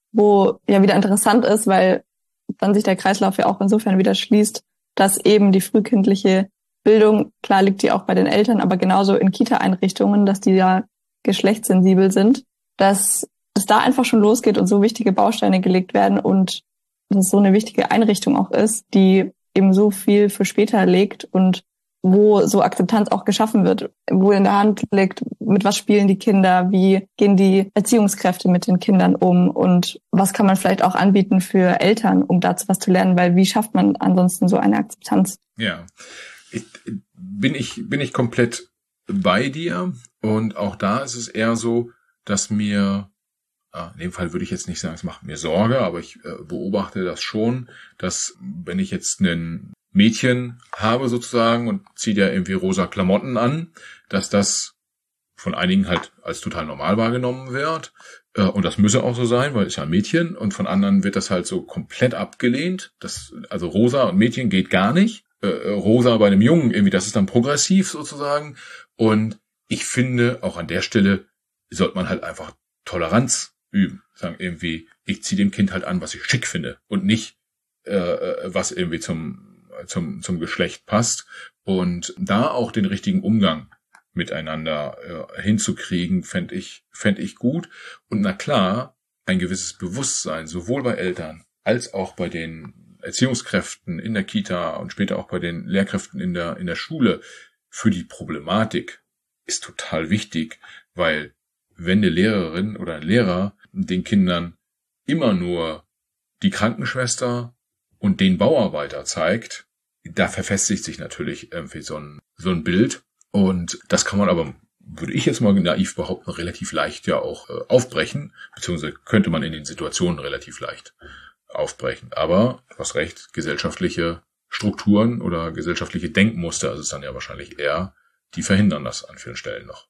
wo ja wieder interessant ist, weil dann sich der Kreislauf ja auch insofern wieder schließt, dass eben die frühkindliche Bildung, klar liegt die auch bei den Eltern, aber genauso in Kita-Einrichtungen, dass die ja geschlechtssensibel sind, dass es da einfach schon losgeht und so wichtige Bausteine gelegt werden und dass es so eine wichtige Einrichtung auch ist, die eben so viel für später legt und wo so Akzeptanz auch geschaffen wird, wo in der Hand liegt, mit was spielen die Kinder, wie gehen die Erziehungskräfte mit den Kindern um und was kann man vielleicht auch anbieten für Eltern, um dazu was zu lernen, weil wie schafft man ansonsten so eine Akzeptanz? Ja, ich, bin ich bin ich komplett bei dir und auch da ist es eher so, dass mir, in dem Fall würde ich jetzt nicht sagen, es macht mir Sorge, aber ich beobachte das schon, dass wenn ich jetzt einen Mädchen habe sozusagen und zieht ja irgendwie rosa Klamotten an, dass das von einigen halt als total normal wahrgenommen wird. Und das müsse auch so sein, weil es ja ein Mädchen. Und von anderen wird das halt so komplett abgelehnt. Das, also rosa und Mädchen geht gar nicht. Äh, rosa bei einem Jungen irgendwie, das ist dann progressiv sozusagen. Und ich finde, auch an der Stelle sollte man halt einfach Toleranz üben. Sagen irgendwie, ich ziehe dem Kind halt an, was ich schick finde und nicht, äh, was irgendwie zum zum zum Geschlecht passt und da auch den richtigen Umgang miteinander äh, hinzukriegen, fände ich fände ich gut und na klar, ein gewisses Bewusstsein sowohl bei Eltern als auch bei den Erziehungskräften in der Kita und später auch bei den Lehrkräften in der in der Schule für die Problematik ist total wichtig, weil wenn eine Lehrerin oder ein Lehrer den Kindern immer nur die Krankenschwester und den Bauarbeiter zeigt, da verfestigt sich natürlich irgendwie so ein, so ein Bild. Und das kann man aber, würde ich jetzt mal naiv behaupten, relativ leicht ja auch äh, aufbrechen, beziehungsweise könnte man in den Situationen relativ leicht aufbrechen. Aber, du hast recht, gesellschaftliche Strukturen oder gesellschaftliche Denkmuster, also es ist dann ja wahrscheinlich eher, die verhindern das an vielen Stellen noch.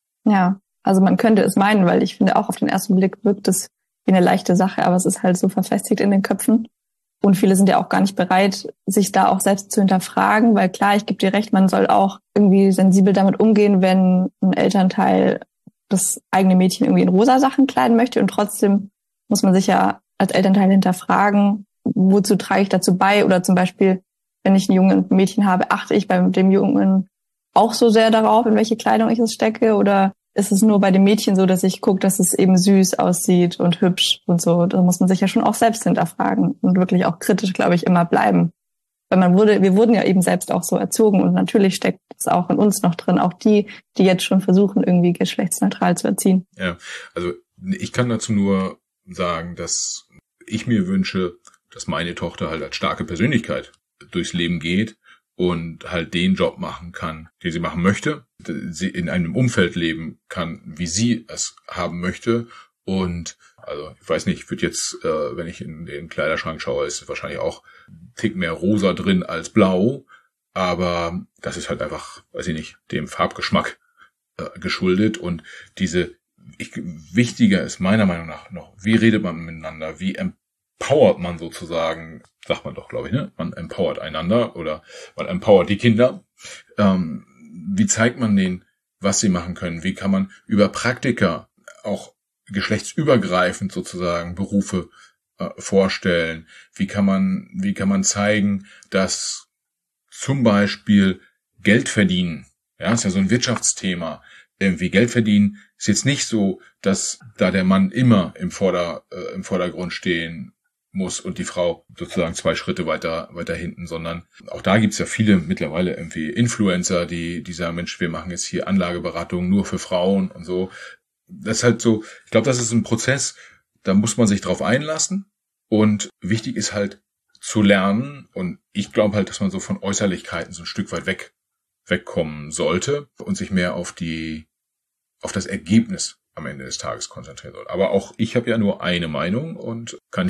Ja, also man könnte es meinen, weil ich finde, auch auf den ersten Blick wirkt es wie eine leichte Sache, aber es ist halt so verfestigt in den Köpfen. Und viele sind ja auch gar nicht bereit, sich da auch selbst zu hinterfragen, weil klar, ich gebe dir recht, man soll auch irgendwie sensibel damit umgehen, wenn ein Elternteil das eigene Mädchen irgendwie in rosa Sachen kleiden möchte. Und trotzdem muss man sich ja als Elternteil hinterfragen, wozu trage ich dazu bei? Oder zum Beispiel, wenn ich einen Jungen und ein Mädchen habe, achte ich bei dem Jungen auch so sehr darauf, in welche Kleidung ich es stecke? Oder ist es nur bei dem Mädchen so, dass ich gucke, dass es eben süß aussieht und hübsch und so? Da muss man sich ja schon auch selbst hinterfragen und wirklich auch kritisch, glaube ich, immer bleiben. Weil man wurde, wir wurden ja eben selbst auch so erzogen und natürlich steckt es auch in uns noch drin, auch die, die jetzt schon versuchen, irgendwie geschlechtsneutral zu erziehen. Ja, also ich kann dazu nur sagen, dass ich mir wünsche, dass meine Tochter halt als starke Persönlichkeit durchs Leben geht und halt den Job machen kann, den sie machen möchte, sie in einem Umfeld leben kann, wie sie es haben möchte. Und also ich weiß nicht, ich würde jetzt, äh, wenn ich in den Kleiderschrank schaue, ist wahrscheinlich auch ein Tick mehr rosa drin als blau, aber das ist halt einfach, weiß ich nicht, dem Farbgeschmack äh, geschuldet. Und diese, ich, wichtiger ist meiner Meinung nach noch, wie redet man miteinander, wie empowert man sozusagen, sagt man doch, glaube ich, ne? Man empowert einander oder man empowert die Kinder. Ähm, wie zeigt man denen, was sie machen können? Wie kann man über Praktika auch geschlechtsübergreifend sozusagen Berufe äh, vorstellen? Wie kann man, wie kann man zeigen, dass zum Beispiel Geld verdienen, ja, ist ja so ein Wirtschaftsthema, irgendwie Geld verdienen ist jetzt nicht so, dass da der Mann immer im Vorder, äh, im Vordergrund stehen muss und die Frau sozusagen zwei Schritte weiter weiter hinten, sondern auch da gibt's ja viele mittlerweile irgendwie Influencer, die die sagen, Mensch, wir machen jetzt hier Anlageberatung nur für Frauen und so. Das ist halt so, ich glaube, das ist ein Prozess, da muss man sich drauf einlassen und wichtig ist halt zu lernen und ich glaube halt, dass man so von Äußerlichkeiten so ein Stück weit weg wegkommen sollte und sich mehr auf die auf das Ergebnis am Ende des Tages konzentrieren soll. Aber auch ich habe ja nur eine Meinung und kann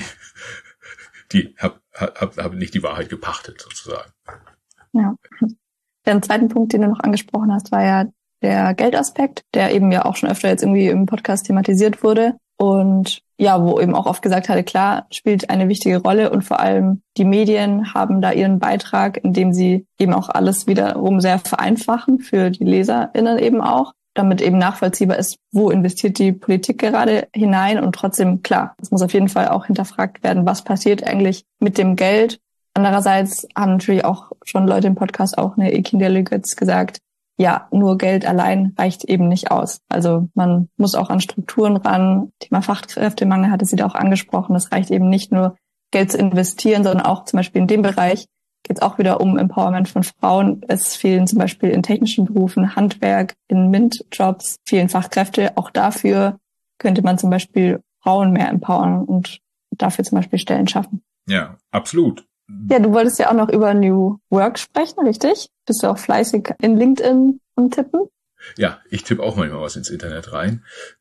die hab, hab, hab nicht die Wahrheit gepachtet sozusagen. Ja. Der zweite Punkt, den du noch angesprochen hast, war ja der Geldaspekt, der eben ja auch schon öfter jetzt irgendwie im Podcast thematisiert wurde. Und ja, wo eben auch oft gesagt hatte, klar, spielt eine wichtige Rolle und vor allem die Medien haben da ihren Beitrag, indem sie eben auch alles wiederum sehr vereinfachen für die LeserInnen eben auch, damit eben nachvollziehbar ist, wo investiert die Politik gerade hinein und trotzdem, klar, es muss auf jeden Fall auch hinterfragt werden, was passiert eigentlich mit dem Geld. Andererseits haben natürlich auch schon Leute im Podcast, auch eine Echin-Delegates gesagt, ja, nur Geld allein reicht eben nicht aus. Also man muss auch an Strukturen ran. Thema Fachkräftemangel hatte sie da auch angesprochen. Es reicht eben nicht nur, Geld zu investieren, sondern auch zum Beispiel in dem Bereich geht es auch wieder um Empowerment von Frauen. Es fehlen zum Beispiel in technischen Berufen, Handwerk, in MINT-Jobs, vielen Fachkräfte. Auch dafür könnte man zum Beispiel Frauen mehr empowern und dafür zum Beispiel Stellen schaffen. Ja, absolut. Ja, du wolltest ja auch noch über New Work sprechen, richtig? Bist du auch fleißig in LinkedIn am Tippen? Ja, ich tippe auch manchmal was ins Internet rein.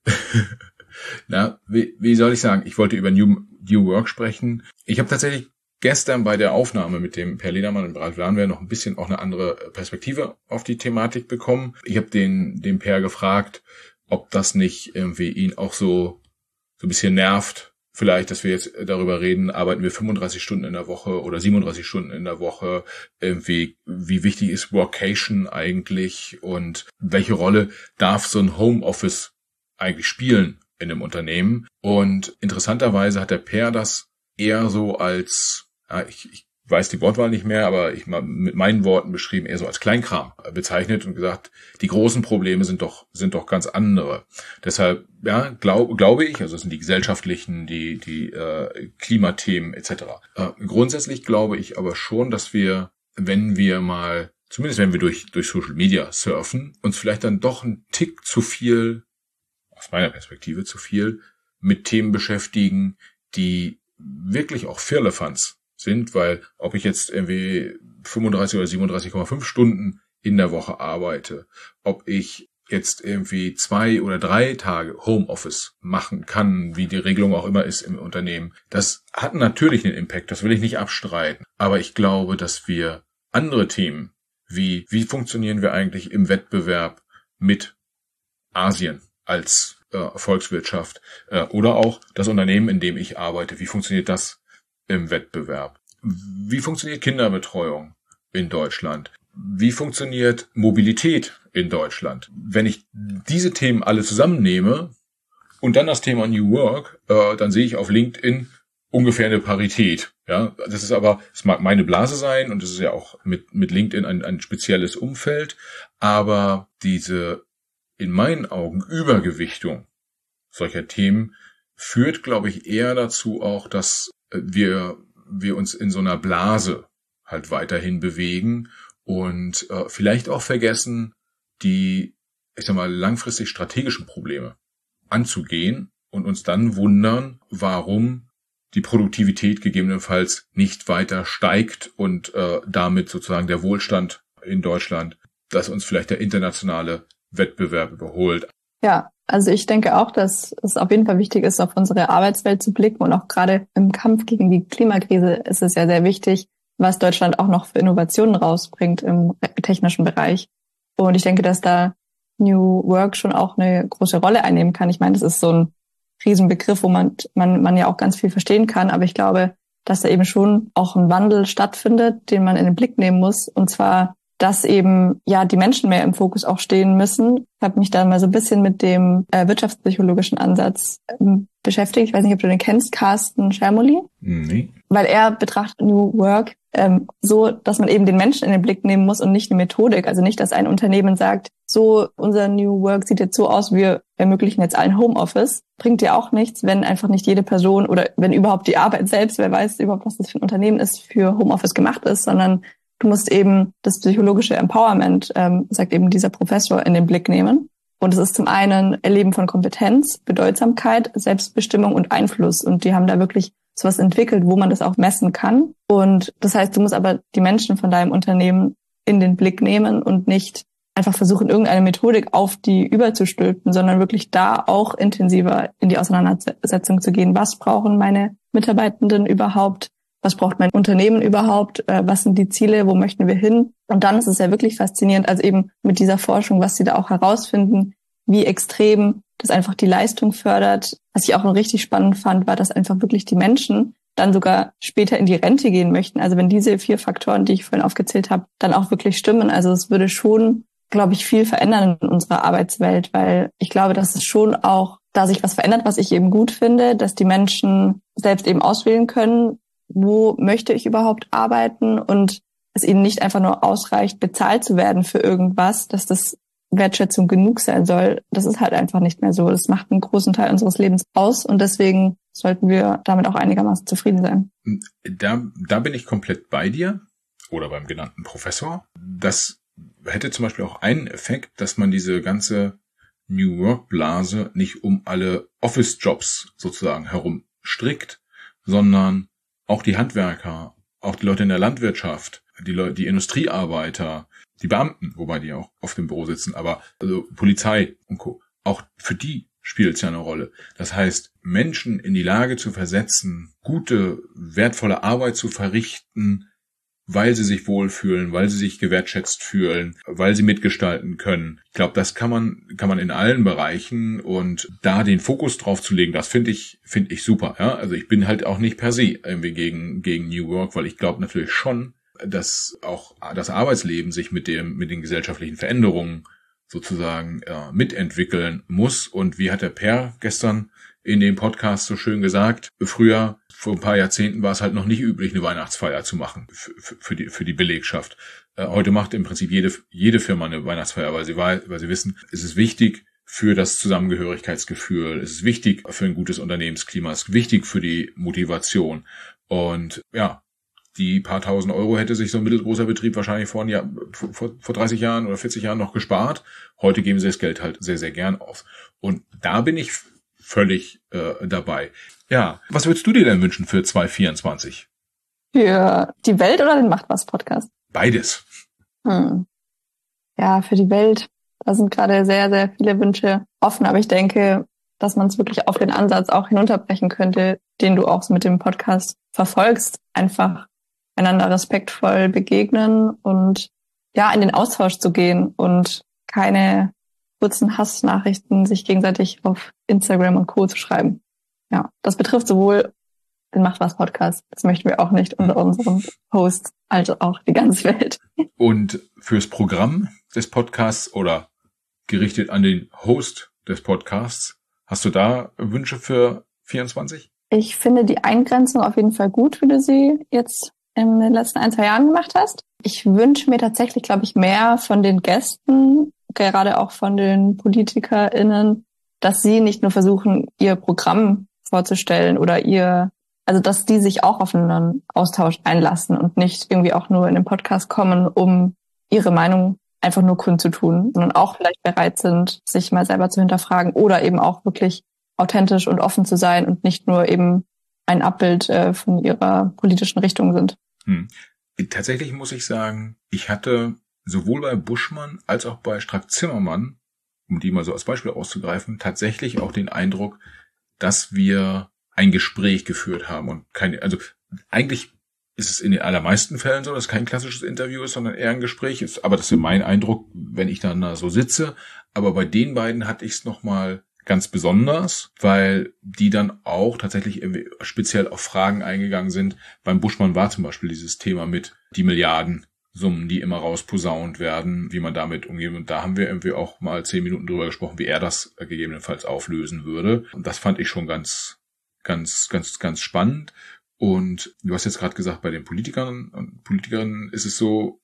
Na, wie, wie soll ich sagen? Ich wollte über New, New Work sprechen. Ich habe tatsächlich gestern bei der Aufnahme mit dem Per Ledermann und Ralf Lahnwehr noch ein bisschen auch eine andere Perspektive auf die Thematik bekommen. Ich habe den, den Per gefragt, ob das nicht irgendwie ihn auch so, so ein bisschen nervt. Vielleicht, dass wir jetzt darüber reden, arbeiten wir fünfunddreißig Stunden in der Woche oder siebenunddreißig Stunden in der Woche, irgendwie, wie wichtig ist Workation eigentlich und welche Rolle darf so ein Homeoffice eigentlich spielen in einem Unternehmen? Und interessanterweise hat der Per das eher so als, ja, ich, ich weiß die Wortwahl nicht mehr, aber ich mal mit meinen Worten beschrieben, eher so als Kleinkram bezeichnet und gesagt, die großen Probleme sind doch sind doch ganz andere. Deshalb, ja, glaub, glaube ich, also das sind die gesellschaftlichen, die die äh, Klimathemen et cetera. Äh, grundsätzlich glaube ich aber schon, dass wir, wenn wir mal, zumindest wenn wir durch durch Social Media surfen, uns vielleicht dann doch ein Tick zu viel, aus meiner Perspektive zu viel, mit Themen beschäftigen, die wirklich auch Firlefanz sind, weil ob ich jetzt irgendwie fünfunddreißig oder siebenunddreißig Komma fünf Stunden in der Woche arbeite, ob ich jetzt irgendwie zwei oder drei Tage Homeoffice machen kann, wie die Regelung auch immer ist im Unternehmen, das hat natürlich einen Impact, das will ich nicht abstreiten. Aber ich glaube, dass wir andere Themen, wie wie funktionieren wir eigentlich im Wettbewerb mit Asien als äh, Volkswirtschaft äh, oder auch das Unternehmen, in dem ich arbeite, wie funktioniert das im Wettbewerb? Wie funktioniert Kinderbetreuung in Deutschland? Wie funktioniert Mobilität in Deutschland? Wenn ich diese Themen alle zusammennehme und dann das Thema New Work, äh, dann sehe ich auf LinkedIn ungefähr eine Parität. Ja, das ist aber, es mag meine Blase sein und es ist ja auch mit mit LinkedIn ein, ein spezielles Umfeld, aber diese in meinen Augen Übergewichtung solcher Themen führt, glaube ich, eher dazu auch, dass wir wir uns in so einer Blase halt weiterhin bewegen und äh, vielleicht auch vergessen, die, ich sag mal, langfristig strategischen Probleme anzugehen und uns dann wundern, warum die Produktivität gegebenenfalls nicht weiter steigt und äh, damit sozusagen der Wohlstand in Deutschland, dass uns vielleicht der internationale Wettbewerb überholt. Ja, also ich denke auch, dass es auf jeden Fall wichtig ist, auf unsere Arbeitswelt zu blicken und auch gerade im Kampf gegen die Klimakrise ist es ja sehr wichtig, was Deutschland auch noch für Innovationen rausbringt im technischen Bereich. Und ich denke, dass da New Work schon auch eine große Rolle einnehmen kann. Ich meine, das ist so ein Riesenbegriff, wo man, man, man ja auch ganz viel verstehen kann, aber ich glaube, dass da eben schon auch ein Wandel stattfindet, den man in den Blick nehmen muss, und zwar dass eben ja die Menschen mehr im Fokus auch stehen müssen. Ich habe mich da mal so ein bisschen mit dem äh, wirtschaftspsychologischen Ansatz ähm, beschäftigt. Ich weiß nicht, ob du den kennst, Carsten Schermoli. Nee. Weil er betrachtet New Work ähm, so, dass man eben den Menschen in den Blick nehmen muss und nicht eine Methodik. Also nicht, dass ein Unternehmen sagt, so, unser New Work sieht jetzt so aus, wir ermöglichen jetzt allen Homeoffice. Bringt dir auch nichts, wenn einfach nicht jede Person oder wenn überhaupt die Arbeit selbst, wer weiß überhaupt, was das für ein Unternehmen ist, für Homeoffice gemacht ist, sondern du musst eben das psychologische Empowerment, ähm, sagt eben dieser Professor, in den Blick nehmen. Und es ist zum einen Erleben von Kompetenz, Bedeutsamkeit, Selbstbestimmung und Einfluss. Und die haben da wirklich sowas entwickelt, wo man das auch messen kann. Und das heißt, du musst aber die Menschen von deinem Unternehmen in den Blick nehmen und nicht einfach versuchen, irgendeine Methodik auf die überzustülpen, sondern wirklich da auch intensiver in die Auseinandersetzung zu gehen. Was brauchen meine Mitarbeitenden überhaupt? Was braucht mein Unternehmen überhaupt? Was sind die Ziele? Wo möchten wir hin? Und dann ist es ja wirklich faszinierend, also eben mit dieser Forschung, was sie da auch herausfinden, wie extrem das einfach die Leistung fördert. Was ich auch noch richtig spannend fand, war, dass einfach wirklich die Menschen dann sogar später in die Rente gehen möchten. Also wenn diese vier Faktoren, die ich vorhin aufgezählt habe, dann auch wirklich stimmen. Also es würde schon, glaube ich, viel verändern in unserer Arbeitswelt, weil ich glaube, dass es schon auch da sich was verändert, was ich eben gut finde, dass die Menschen selbst eben auswählen können, wo möchte ich überhaupt arbeiten und es ihnen nicht einfach nur ausreicht, bezahlt zu werden für irgendwas, dass das Wertschätzung genug sein soll. Das ist halt einfach nicht mehr so. Das macht einen großen Teil unseres Lebens aus und deswegen sollten wir damit auch einigermaßen zufrieden sein. Da, da bin ich komplett bei dir oder beim genannten Professor. Das hätte zum Beispiel auch einen Effekt, dass man diese ganze New Work Blase nicht um alle Office-Jobs sozusagen herum strickt, sondern auch die Handwerker, auch die Leute in der Landwirtschaft, die Leute, die Industriearbeiter, die Beamten, wobei die auch oft im Büro sitzen, aber also Polizei und Co. Auch für die spielt es ja eine Rolle. Das heißt, Menschen in die Lage zu versetzen, gute, wertvolle Arbeit zu verrichten, weil sie sich wohlfühlen, weil sie sich gewertschätzt fühlen, weil sie mitgestalten können. Ich glaube, das kann man kann man in allen Bereichen und da den Fokus drauf zu legen, das finde ich finde ich super. Ja, also ich bin halt auch nicht per se irgendwie gegen gegen New Work, weil ich glaube natürlich schon, dass auch das Arbeitsleben sich mit dem mit den gesellschaftlichen Veränderungen sozusagen äh, mitentwickeln muss. Und wie hat der Per gestern in dem Podcast so schön gesagt, früher, vor ein paar Jahrzehnten war es halt noch nicht üblich, eine Weihnachtsfeier zu machen für, für die für die Belegschaft. Äh, heute macht im Prinzip jede jede Firma eine Weihnachtsfeier, weil sie weil sie wissen, es ist wichtig für das Zusammengehörigkeitsgefühl, es ist wichtig für ein gutes Unternehmensklima, es ist wichtig für die Motivation. Und ja, die paar tausend Euro hätte sich so ein mittelgroßer Betrieb wahrscheinlich vor, ein Jahr, vor, vor dreißig Jahren oder vierzig Jahren noch gespart. Heute geben sie das Geld halt sehr, sehr gern aus. Und da bin ich völlig äh, dabei. Ja, was würdest du dir denn wünschen für zwanzig vierundzwanzig? Für die Welt oder den Macht was Podcast? Beides. Hm. Ja, für die Welt, da sind gerade sehr, sehr viele Wünsche offen. Aber ich denke, dass man es wirklich auf den Ansatz auch hinunterbrechen könnte, den du auch so mit dem Podcast verfolgst. Einfach einander respektvoll begegnen und ja, in den Austausch zu gehen und keine kurzen Hassnachrichten sich gegenseitig auf Instagram und Co. zu schreiben. Ja, das betrifft sowohl den Macht was Podcast, das möchten wir auch nicht unter unseren Hosts, als auch die ganze Welt. Und fürs Programm des Podcasts oder gerichtet an den Host des Podcasts, hast du da Wünsche für vierundzwanzig? Ich finde die Eingrenzung auf jeden Fall gut, wie du sie jetzt in den letzten ein, zwei Jahren gemacht hast. Ich wünsche mir tatsächlich, glaube ich, mehr von den Gästen, gerade auch von den PolitikerInnen, dass sie nicht nur versuchen, ihr Programm vorzustellen oder ihr, also dass die sich auch auf einen Austausch einlassen und nicht irgendwie auch nur in den Podcast kommen, um ihre Meinung einfach nur kundzutun, sondern auch vielleicht bereit sind, sich mal selber zu hinterfragen oder eben auch wirklich authentisch und offen zu sein und nicht nur eben ein Abbild äh, von ihrer politischen Richtung sind. Hm. Tatsächlich muss ich sagen, ich hatte sowohl bei Buschmann als auch bei Strack-Zimmermann, um die mal so als Beispiel auszugreifen, tatsächlich auch den Eindruck, dass wir ein Gespräch geführt haben und keine, also eigentlich ist es in den allermeisten Fällen so, dass es kein klassisches Interview ist, sondern eher ein Gespräch ist. Aber das ist mein Eindruck, wenn ich dann da so sitze. Aber bei den beiden hatte ich es nochmal ganz besonders, weil die dann auch tatsächlich irgendwie speziell auf Fragen eingegangen sind. Beim Buschmann war zum Beispiel dieses Thema mit die Milliardensummen, die immer rausposaunt werden, wie man damit umgeht. Und da haben wir irgendwie auch mal zehn Minuten drüber gesprochen, wie er das gegebenenfalls auflösen würde. Und das fand ich schon ganz, ganz, ganz, ganz spannend. Und du hast jetzt gerade gesagt, bei den Politikern und Politikerinnen ist es so,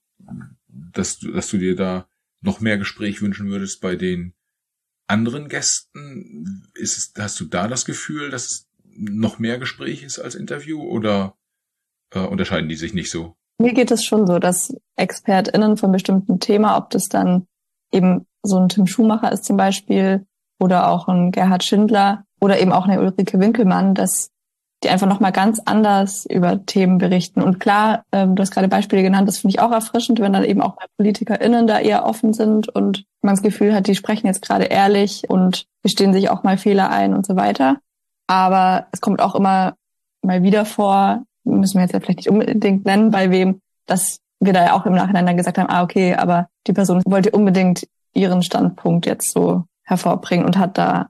dass du, dass du dir da noch mehr Gespräch wünschen würdest. Bei den anderen Gästen, ist es, hast du da das Gefühl, dass es noch mehr Gespräch ist als Interview oder äh, unterscheiden die sich nicht so? Mir geht es schon so, dass ExpertInnen von bestimmten Thema, ob das dann eben so ein Tim Schumacher ist zum Beispiel oder auch ein Gerhard Schindler oder eben auch eine Ulrike Winkelmann, dass die einfach nochmal ganz anders über Themen berichten. Und klar, ähm, du hast gerade Beispiele genannt, das finde ich auch erfrischend, wenn dann eben auch bei PolitikerInnen da eher offen sind und man das Gefühl hat, die sprechen jetzt gerade ehrlich und gestehen sich auch mal Fehler ein und so weiter. Aber es kommt auch immer mal wieder vor, müssen wir jetzt ja vielleicht nicht unbedingt nennen, bei wem, dass wir da ja auch im Nachhinein dann gesagt haben, ah okay, aber die Person wollte unbedingt ihren Standpunkt jetzt so hervorbringen und hat da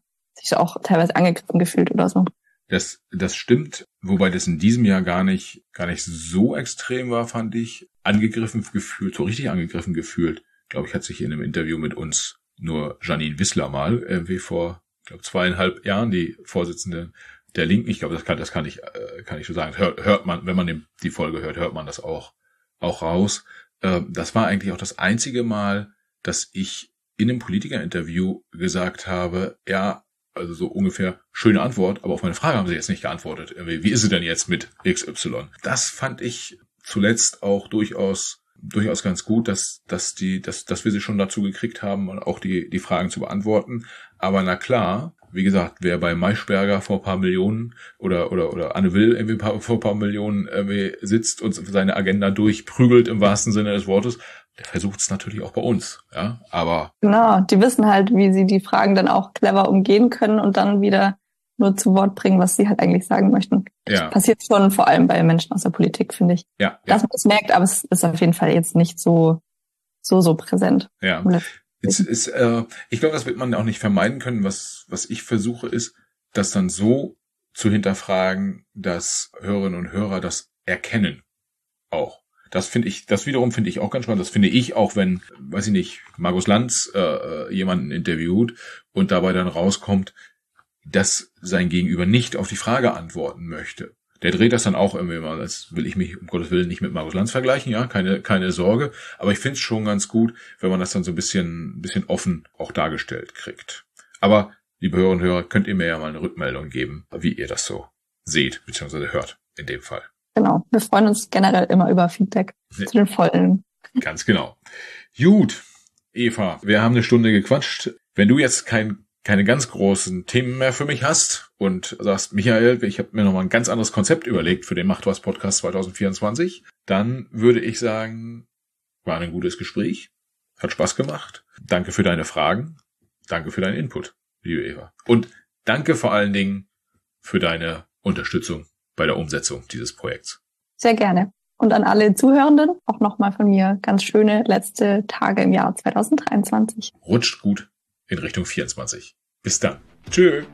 sich auch teilweise angegriffen gefühlt oder so. Das, das stimmt, wobei das in diesem Jahr gar nicht, gar nicht so extrem war, fand ich. Angegriffen gefühlt, so richtig angegriffen gefühlt. Glaube ich, hat sich in einem Interview mit uns nur Janine Wissler mal, äh, wie vor, ich glaube, zweieinhalb Jahren, die Vorsitzende der Linken. Ich glaube, das kann, das kann ich, äh, kann ich so sagen. Hört, hört man, wenn man den, die Folge hört, hört man das auch, auch raus. Äh, das war eigentlich auch das einzige Mal, dass ich in einem Politikerinterview gesagt habe, ja, also so ungefähr, schöne Antwort, aber auf meine Frage haben sie jetzt nicht geantwortet. Wie ist es denn jetzt mit X Y? Das fand ich zuletzt auch durchaus durchaus ganz gut, dass dass die dass dass wir sie schon dazu gekriegt haben, auch die die Fragen zu beantworten. Aber na klar, wie gesagt, wer bei Maischberger vor ein paar Millionen oder oder oder Anne Will irgendwie vor ein paar Millionen irgendwie sitzt und seine Agenda durchprügelt im wahrsten Sinne des Wortes, der versucht es natürlich auch bei uns, ja, aber... Genau, die wissen halt, wie sie die Fragen dann auch clever umgehen können und dann wieder nur zu Wort bringen, was sie halt eigentlich sagen möchten. Ja. Das passiert schon vor allem bei Menschen aus der Politik, finde ich. Ja, ja. Dass man das merkt, aber es ist auf jeden Fall jetzt nicht so, so, so präsent. Ja. Es ist, äh, ich glaube, das wird man auch nicht vermeiden können. Was, was ich versuche, ist, das dann so zu hinterfragen, dass Hörerinnen und Hörer das erkennen. Auch. Das finde ich, das wiederum finde ich auch ganz spannend. Das finde ich auch, wenn, weiß ich nicht, Markus Lanz äh, jemanden interviewt und dabei dann rauskommt, dass sein Gegenüber nicht auf die Frage antworten möchte. Der dreht das dann auch irgendwie mal, das will ich mich um Gottes Willen nicht mit Markus Lanz vergleichen, ja, keine keine Sorge. Aber ich finde es schon ganz gut, wenn man das dann so ein bisschen, ein bisschen offen auch dargestellt kriegt. Aber, liebe Hörerinnen und Hörer, könnt ihr mir ja mal eine Rückmeldung geben, wie ihr das so seht, beziehungsweise hört in dem Fall. Genau, wir freuen uns generell immer über Feedback ja. zu den Folgen. Ganz genau. Gut, Eva, wir haben eine Stunde gequatscht. Wenn du jetzt kein, keine ganz großen Themen mehr für mich hast und sagst, Michael, ich habe mir nochmal ein ganz anderes Konzept überlegt für den Macht was Podcast zwanzig vierundzwanzig, dann würde ich sagen, war ein gutes Gespräch, hat Spaß gemacht. Danke für deine Fragen, danke für deinen Input, liebe Eva. Und danke vor allen Dingen für deine Unterstützung bei der Umsetzung dieses Projekts. Sehr gerne. Und an alle Zuhörenden auch nochmal von mir ganz schöne letzte Tage im Jahr zwanzig dreiundzwanzig. Rutscht gut in Richtung vierundzwanzig. Bis dann. Tschö.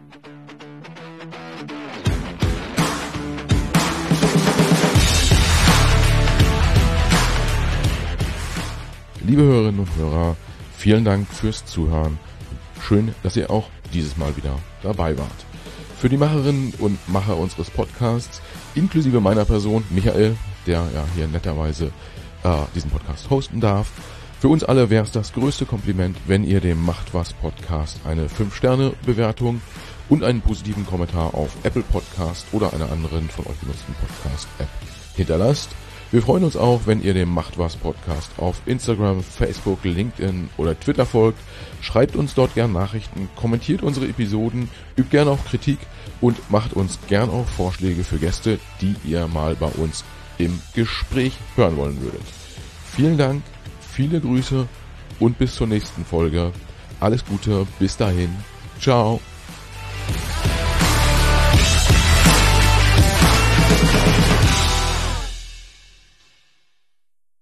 Liebe Hörerinnen und Hörer, vielen Dank fürs Zuhören. Schön, dass ihr auch dieses Mal wieder dabei wart. Für die Macherinnen und Macher unseres Podcasts, inklusive meiner Person, Michael, der ja hier netterweise äh, diesen Podcast hosten darf. Für uns alle wäre es das größte Kompliment, wenn ihr dem Macht was Podcast eine fünf Sterne Bewertung und einen positiven Kommentar auf Apple Podcast oder einer anderen von euch genutzten Podcast-App hinterlasst. Wir freuen uns auch, wenn ihr dem Macht was Podcast auf Instagram, Facebook, LinkedIn oder Twitter folgt. Schreibt uns dort gern Nachrichten, kommentiert unsere Episoden, übt gern auch Kritik und macht uns gern auch Vorschläge für Gäste, die ihr mal bei uns im Gespräch hören wollen würdet. Vielen Dank, viele Grüße und bis zur nächsten Folge. Alles Gute, bis dahin. Ciao.